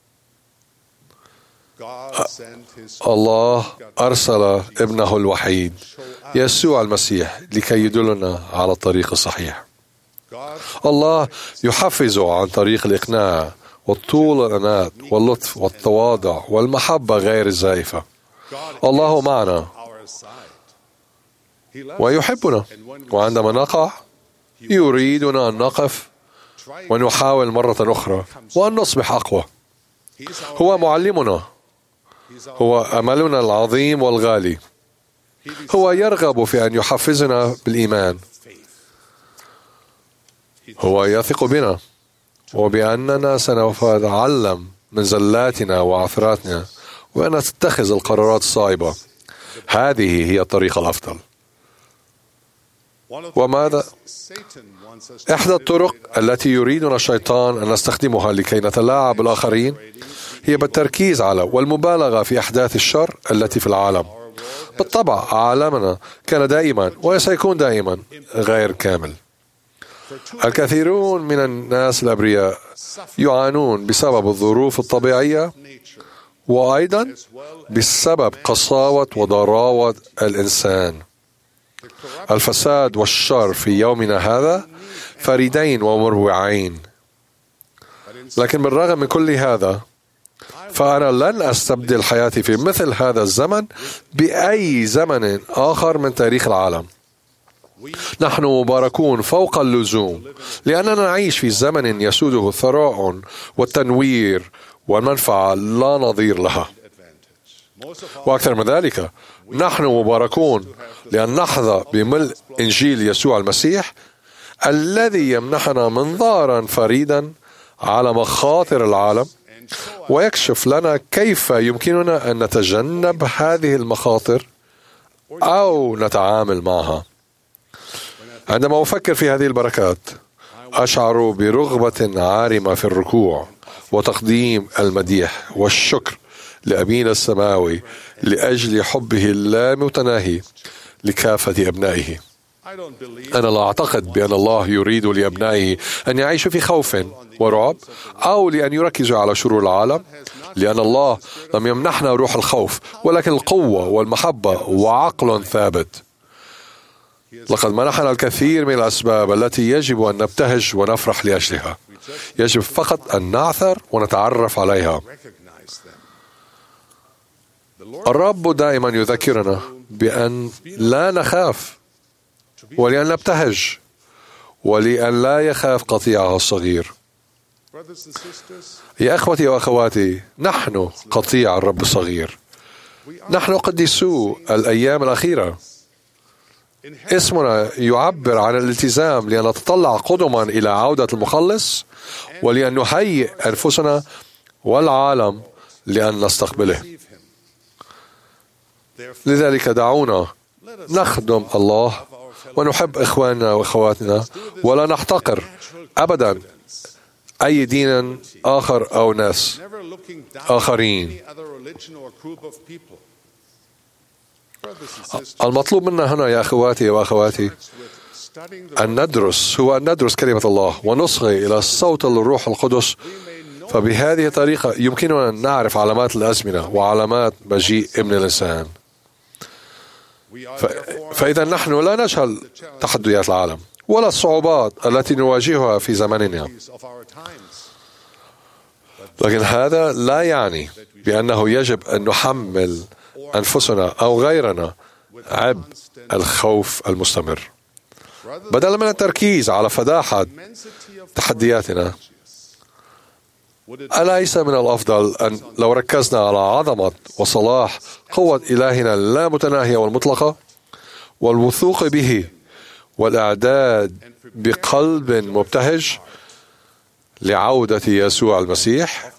الله أرسل ابنه الوحيد يسوع المسيح لكي يدلنا على الطريق الصحيح. الله يحفز عن طريق الإقناع والطول الأناة واللطف والتواضع والمحبة غير الزائفة. الله معنا ويحبنا، وعندما نقع يريدنا أن نقف ونحاول مرة أخرى وأن نصبح أقوى. هو معلمنا، هو أملنا العظيم والغالي، هو يرغب في أن يحفزنا بالإيمان، هو يثق بنا وبأننا سوف نتعلم من زلاتنا وعثراتنا وأن نتخذ القرارات الصائبة. هذه هي الطريقة الأفضل. وماذا؟ إحدى الطرق التي يريدنا الشيطان أن نستخدمها لكي نتلاعب بالآخرين هي بالتركيز على والمبالغة في أحداث الشر التي في العالم. بالطبع عالمنا كان دائما وسيكون دائما غير كامل. الكثيرون من الناس الأبرياء يعانون بسبب الظروف الطبيعية وأيضا بسبب قساوة وضراوة الإنسان. الفساد والشر في يومنا هذا فريدين ومروعين، لكن بالرغم من كل هذا فأنا لن أستبدل حياتي في مثل هذا الزمن بأي زمن آخر من تاريخ العالم. نحن مباركون فوق اللزوم لأننا نعيش في زمن يسوده الثراء والتنوير والمنفعة لا نظير لها. وأكثر من ذلك نحن مباركون لأن نحظى بملء إنجيل يسوع المسيح الذي يمنحنا منظارا فريدا على مخاطر العالم ويكشف لنا كيف يمكننا أن نتجنب هذه المخاطر أو نتعامل معها. عندما أفكر في هذه البركات أشعر برغبة عارمة في الركوع وتقديم المديح والشكر لأبينا السماوي لأجل حبه اللامتناهي لكافة أبنائه. أنا لا أعتقد بأن الله يريد لأبنائه أن يعيشوا في خوف ورعب أو لأن يركزوا على شرور العالم، لأن الله لم يمنحنا روح الخوف ولكن القوة والمحبة وعقل ثابت. لقد منحنا الكثير من الأسباب التي يجب أن نبتهج ونفرح لأجلها، يجب فقط أن نعثر ونتعرف عليها. الرب دائما يذكرنا بأن لا نخاف ولأن نبتهج ولأن لا يخاف قطيعه الصغير. يا أخوتي وأخواتي، نحن قطيع الرب الصغير، نحن قديسو الأيام الأخيرة. اسمنا يعبر عن الالتزام لأن نتطلع قدما إلى عودة المخلص ولأن نهيئ أنفسنا والعالم لأن نستقبله. لذلك دعونا نخدم الله ونحب إخواننا وأخواتنا ولا نحتقر أبدا أي دين آخر أو ناس آخرين. المطلوب منا هنا يا أخواتي وأخواتي أن ندرس كلمة الله ونصغي إلى صوت الروح القدس، فبهذه الطريقة يمكننا أن نعرف علامات الأزمنة وعلامات مجيء ابن الإنسان. فإذا نحن لا نجهل تحديات العالم ولا الصعوبات التي نواجهها في زمننا، لكن هذا لا يعني بأنه يجب أن نحمل أنفسنا أو غيرنا عبء الخوف المستمر. بدلا من التركيز على فداحة تحدياتنا، أليس من الأفضل أن لو ركزنا على عظمة وصلاح قوة إلهنا اللامتناهية والمطلقة والوثوق به والإعداد بقلب مبتهج لعودة يسوع المسيح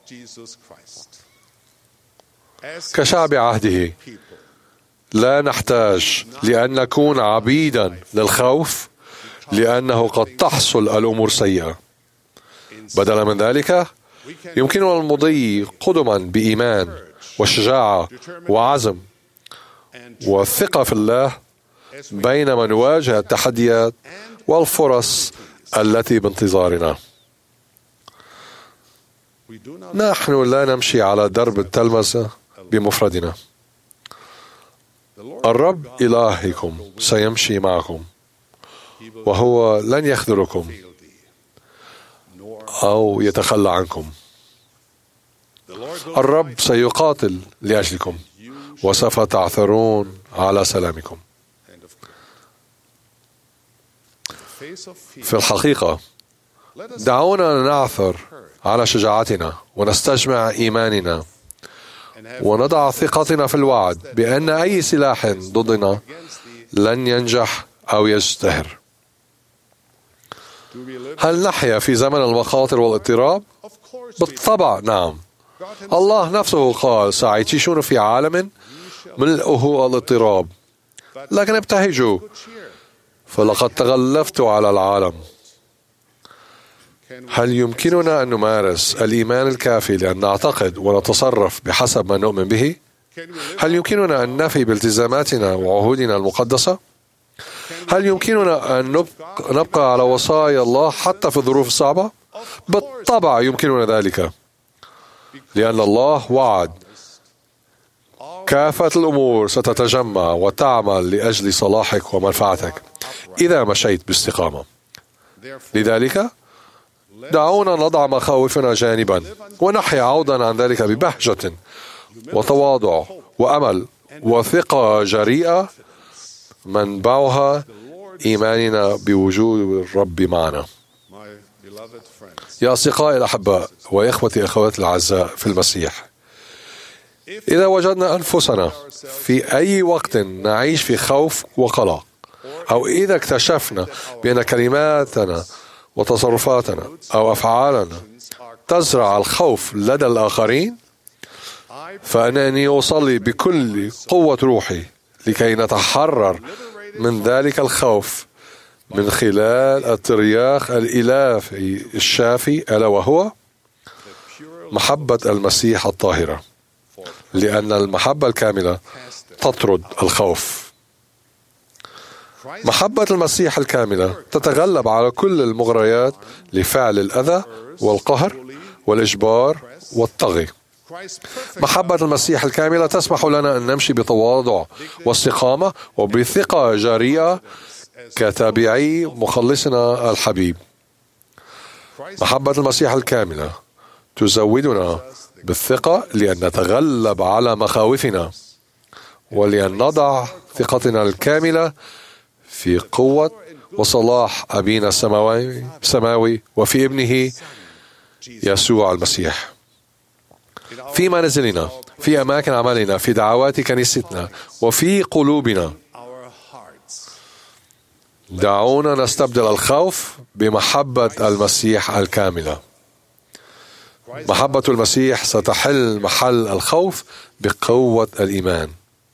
كشعب عهده؟ لا نحتاج لأن نكون عبيدا للخوف لأنه قد تحصل الأمور سيئة. بدلا من ذلك يمكننا المضي قدما بإيمان وشجاعة وعزم والثقة في الله بينما نواجه التحديات والفرص التي بانتظارنا. نحن لا نمشي على درب التلمذة بمفردنا. الرب إلهكم سيمشي معكم وهو لن يخذلكم أو يتخلى عنكم. الرب سيقاتل لأجلكم وسوف تعثرون على سلامكم. في الحقيقة دعونا نعثر على شجاعتنا ونستجمع إيماننا ونضع ثقتنا في الوعد بأن أي سلاح ضدنا لن ينجح أو يزدهر. هل نحيا في زمن المخاطر والاضطراب؟ بالطبع نعم. الله نفسه قال: سيعيشون في عالم ملئه الاضطراب، لكن ابتهجوا فلقد تغلبت على العالم. هل يمكننا أن نمارس الإيمان الكافي لأن نعتقد ونتصرف بحسب ما نؤمن به؟ هل يمكننا أن نفي بالتزاماتنا وعهودنا المقدسة؟ هل يمكننا أن نبقى على وصايا الله حتى في الظروف الصعبة؟ بالطبع يمكننا ذلك، لأن الله وعد كافة الأمور ستتجمع وتعمل لأجل صلاحك ومنفعتك إذا مشيت باستقامة. لذلك دعونا نضع مخاوفنا جانبا ونحيا عوضا عن ذلك ببهجة وتواضع وأمل وثقة جريئة منبعها إيماننا بوجود الرب معنا. يا أصدقائي الأحباء وإخوتي أخواتي الأعزاء في المسيح، إذا وجدنا أنفسنا في أي وقت نعيش في خوف وقلق، أو إذا اكتشفنا بأن كلماتنا وتصرفاتنا أو أفعالنا تزرع الخوف لدى الآخرين، فأنني أصلي بكل قوة روحي لكي نتحرر من ذلك الخوف من خلال الترياق الإلهي الشافي، ألا وهو محبة المسيح الطاهرة، لأن المحبة الكاملة تطرد الخوف. محبة المسيح الكاملة تتغلب على كل المغريات لفعل الأذى والقهر والإجبار والطغي. محبة المسيح الكاملة تسمح لنا أن نمشي بتواضع واستقامة وبثقة جريئة كتابعي مخلصنا الحبيب. محبة المسيح الكاملة تزودنا بالثقة لأن نتغلب على مخاوفنا ولأن نضع ثقتنا الكاملة في قوة وصلاح أبينا السماوي وفي ابنه يسوع المسيح. في منازلنا، في أماكن عملنا، في دعوات كنيستنا، وفي قلوبنا، دعونا نستبدل الخوف بمحبة المسيح الكاملة. محبة المسيح ستحل محل الخوف بقوة الإيمان.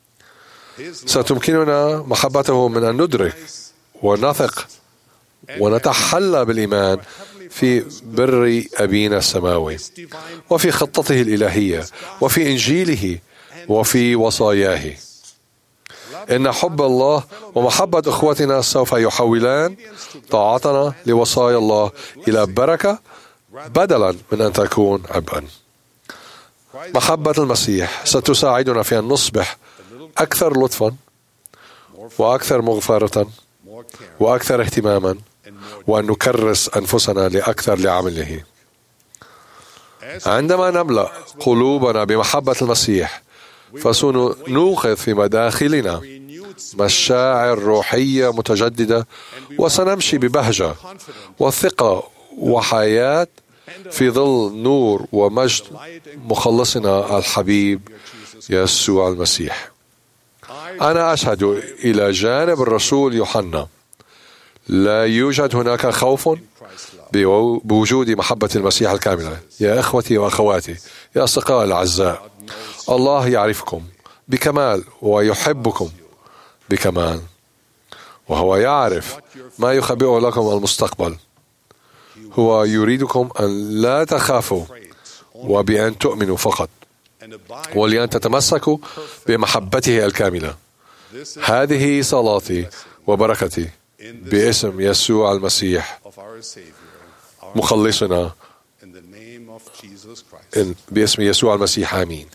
ستمكننا محبته من أن ندرك ونثق ونتحلى بالإيمان في بر أبينا السماوي وفي خطته الإلهية وفي إنجيله وفي وصاياه. إن حب الله ومحبة أخوتنا سوف يحولان طاعتنا لوصايا الله إلى بركة بدلا من أن تكون عبئا. محبة المسيح ستساعدنا في أن نصبح أكثر لطفا وأكثر مغفرة وأكثر اهتماما، وأن نكرس أنفسنا لأكثر لعمله. عندما نملأ قلوبنا بمحبة المسيح فسنوقظ في مداخلنا مشاعر روحية متجددة، وسنمشي ببهجة وثقة وحياة في ظل نور ومجد مخلصنا الحبيب يسوع المسيح. أنا أشهد إلى جانب الرسول يوحنا لا يوجد هناك خوف بوجود محبة المسيح الكاملة. يا إخوتي وأخواتي، يا أصدقائي الأعزاء، الله يعرفكم بكمال ويحبكم بكمال، وهو يعرف ما يخبئه لكم المستقبل. هو يريدكم أن لا تخافوا وبأن تؤمنوا فقط، ولأن تتمسكوا بمحبته الكاملة. هذه صلاتي وبركتي باسم يسوع المسيح مخلصنا، باسم يسوع المسيح، آمين.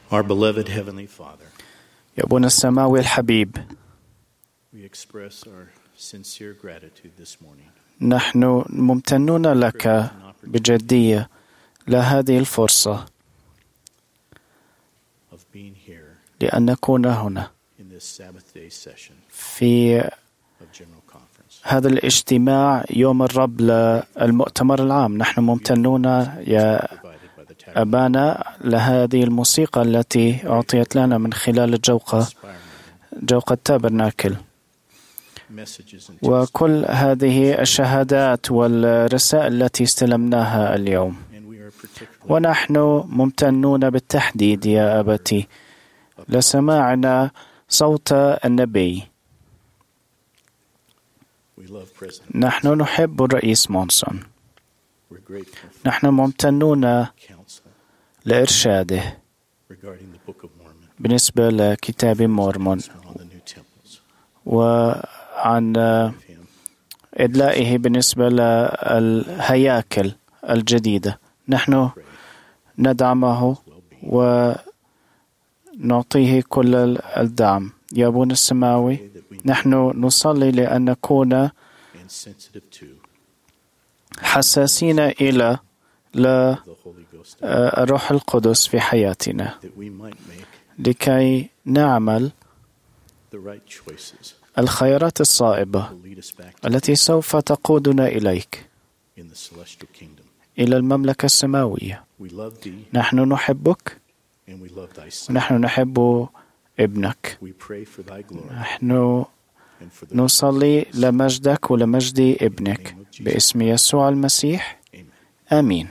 Our beloved Heavenly Father, يا أبونا السماوي الحبيب، we express our sincere gratitude this morning نحن ممتنون لك بجدية لهذه الفرصة of being here لأن نكون هنا in this Sabbath day session في of General Conference. هذا الاجتماع يوم الرب للمؤتمر العام. نحن ممتنون يا أبانا لهذه الموسيقى التي أعطيت لنا من خلال جوقة تابرناكل، وكل هذه الشهادات والرسائل التي استلمناها اليوم. ونحن ممتنون بالتحديد يا أبتي لسماعنا صوت النبي. نحن نحب الرئيس مونسون. نحن ممتنون لإرشاده بالنسبة لكتاب مورمون وعن إدلائه بالنسبة للهياكل الجديدة. نحن ندعمه ونعطيه كل الدعم. يا أبونا السماوي، نحن نصلي لأن نكون حساسين إلى الروح القدس في حياتنا لكي نعمل الخيارات الصائبة التي سوف تقودنا إليك إلى المملكة السماوية. نحن نحبك ونحن نحب ابنك. نحن نصلي لمجدك ولمجد ابنك باسم يسوع المسيح، آمين.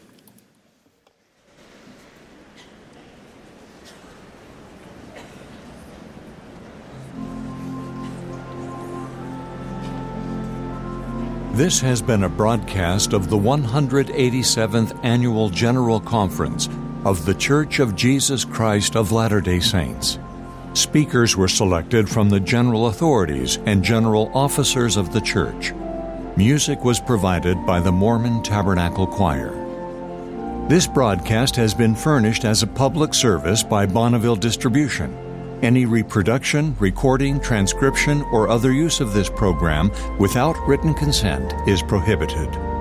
This has been a broadcast of the 187th Annual General Conference of The Church of Jesus Christ of Latter-day Saints. Speakers were selected from the general authorities and general officers of the church. Music was provided by the Mormon Tabernacle Choir. This broadcast has been furnished as a public service by Bonneville Distribution. Any reproduction, recording, transcription, or other use of this program without written consent is prohibited.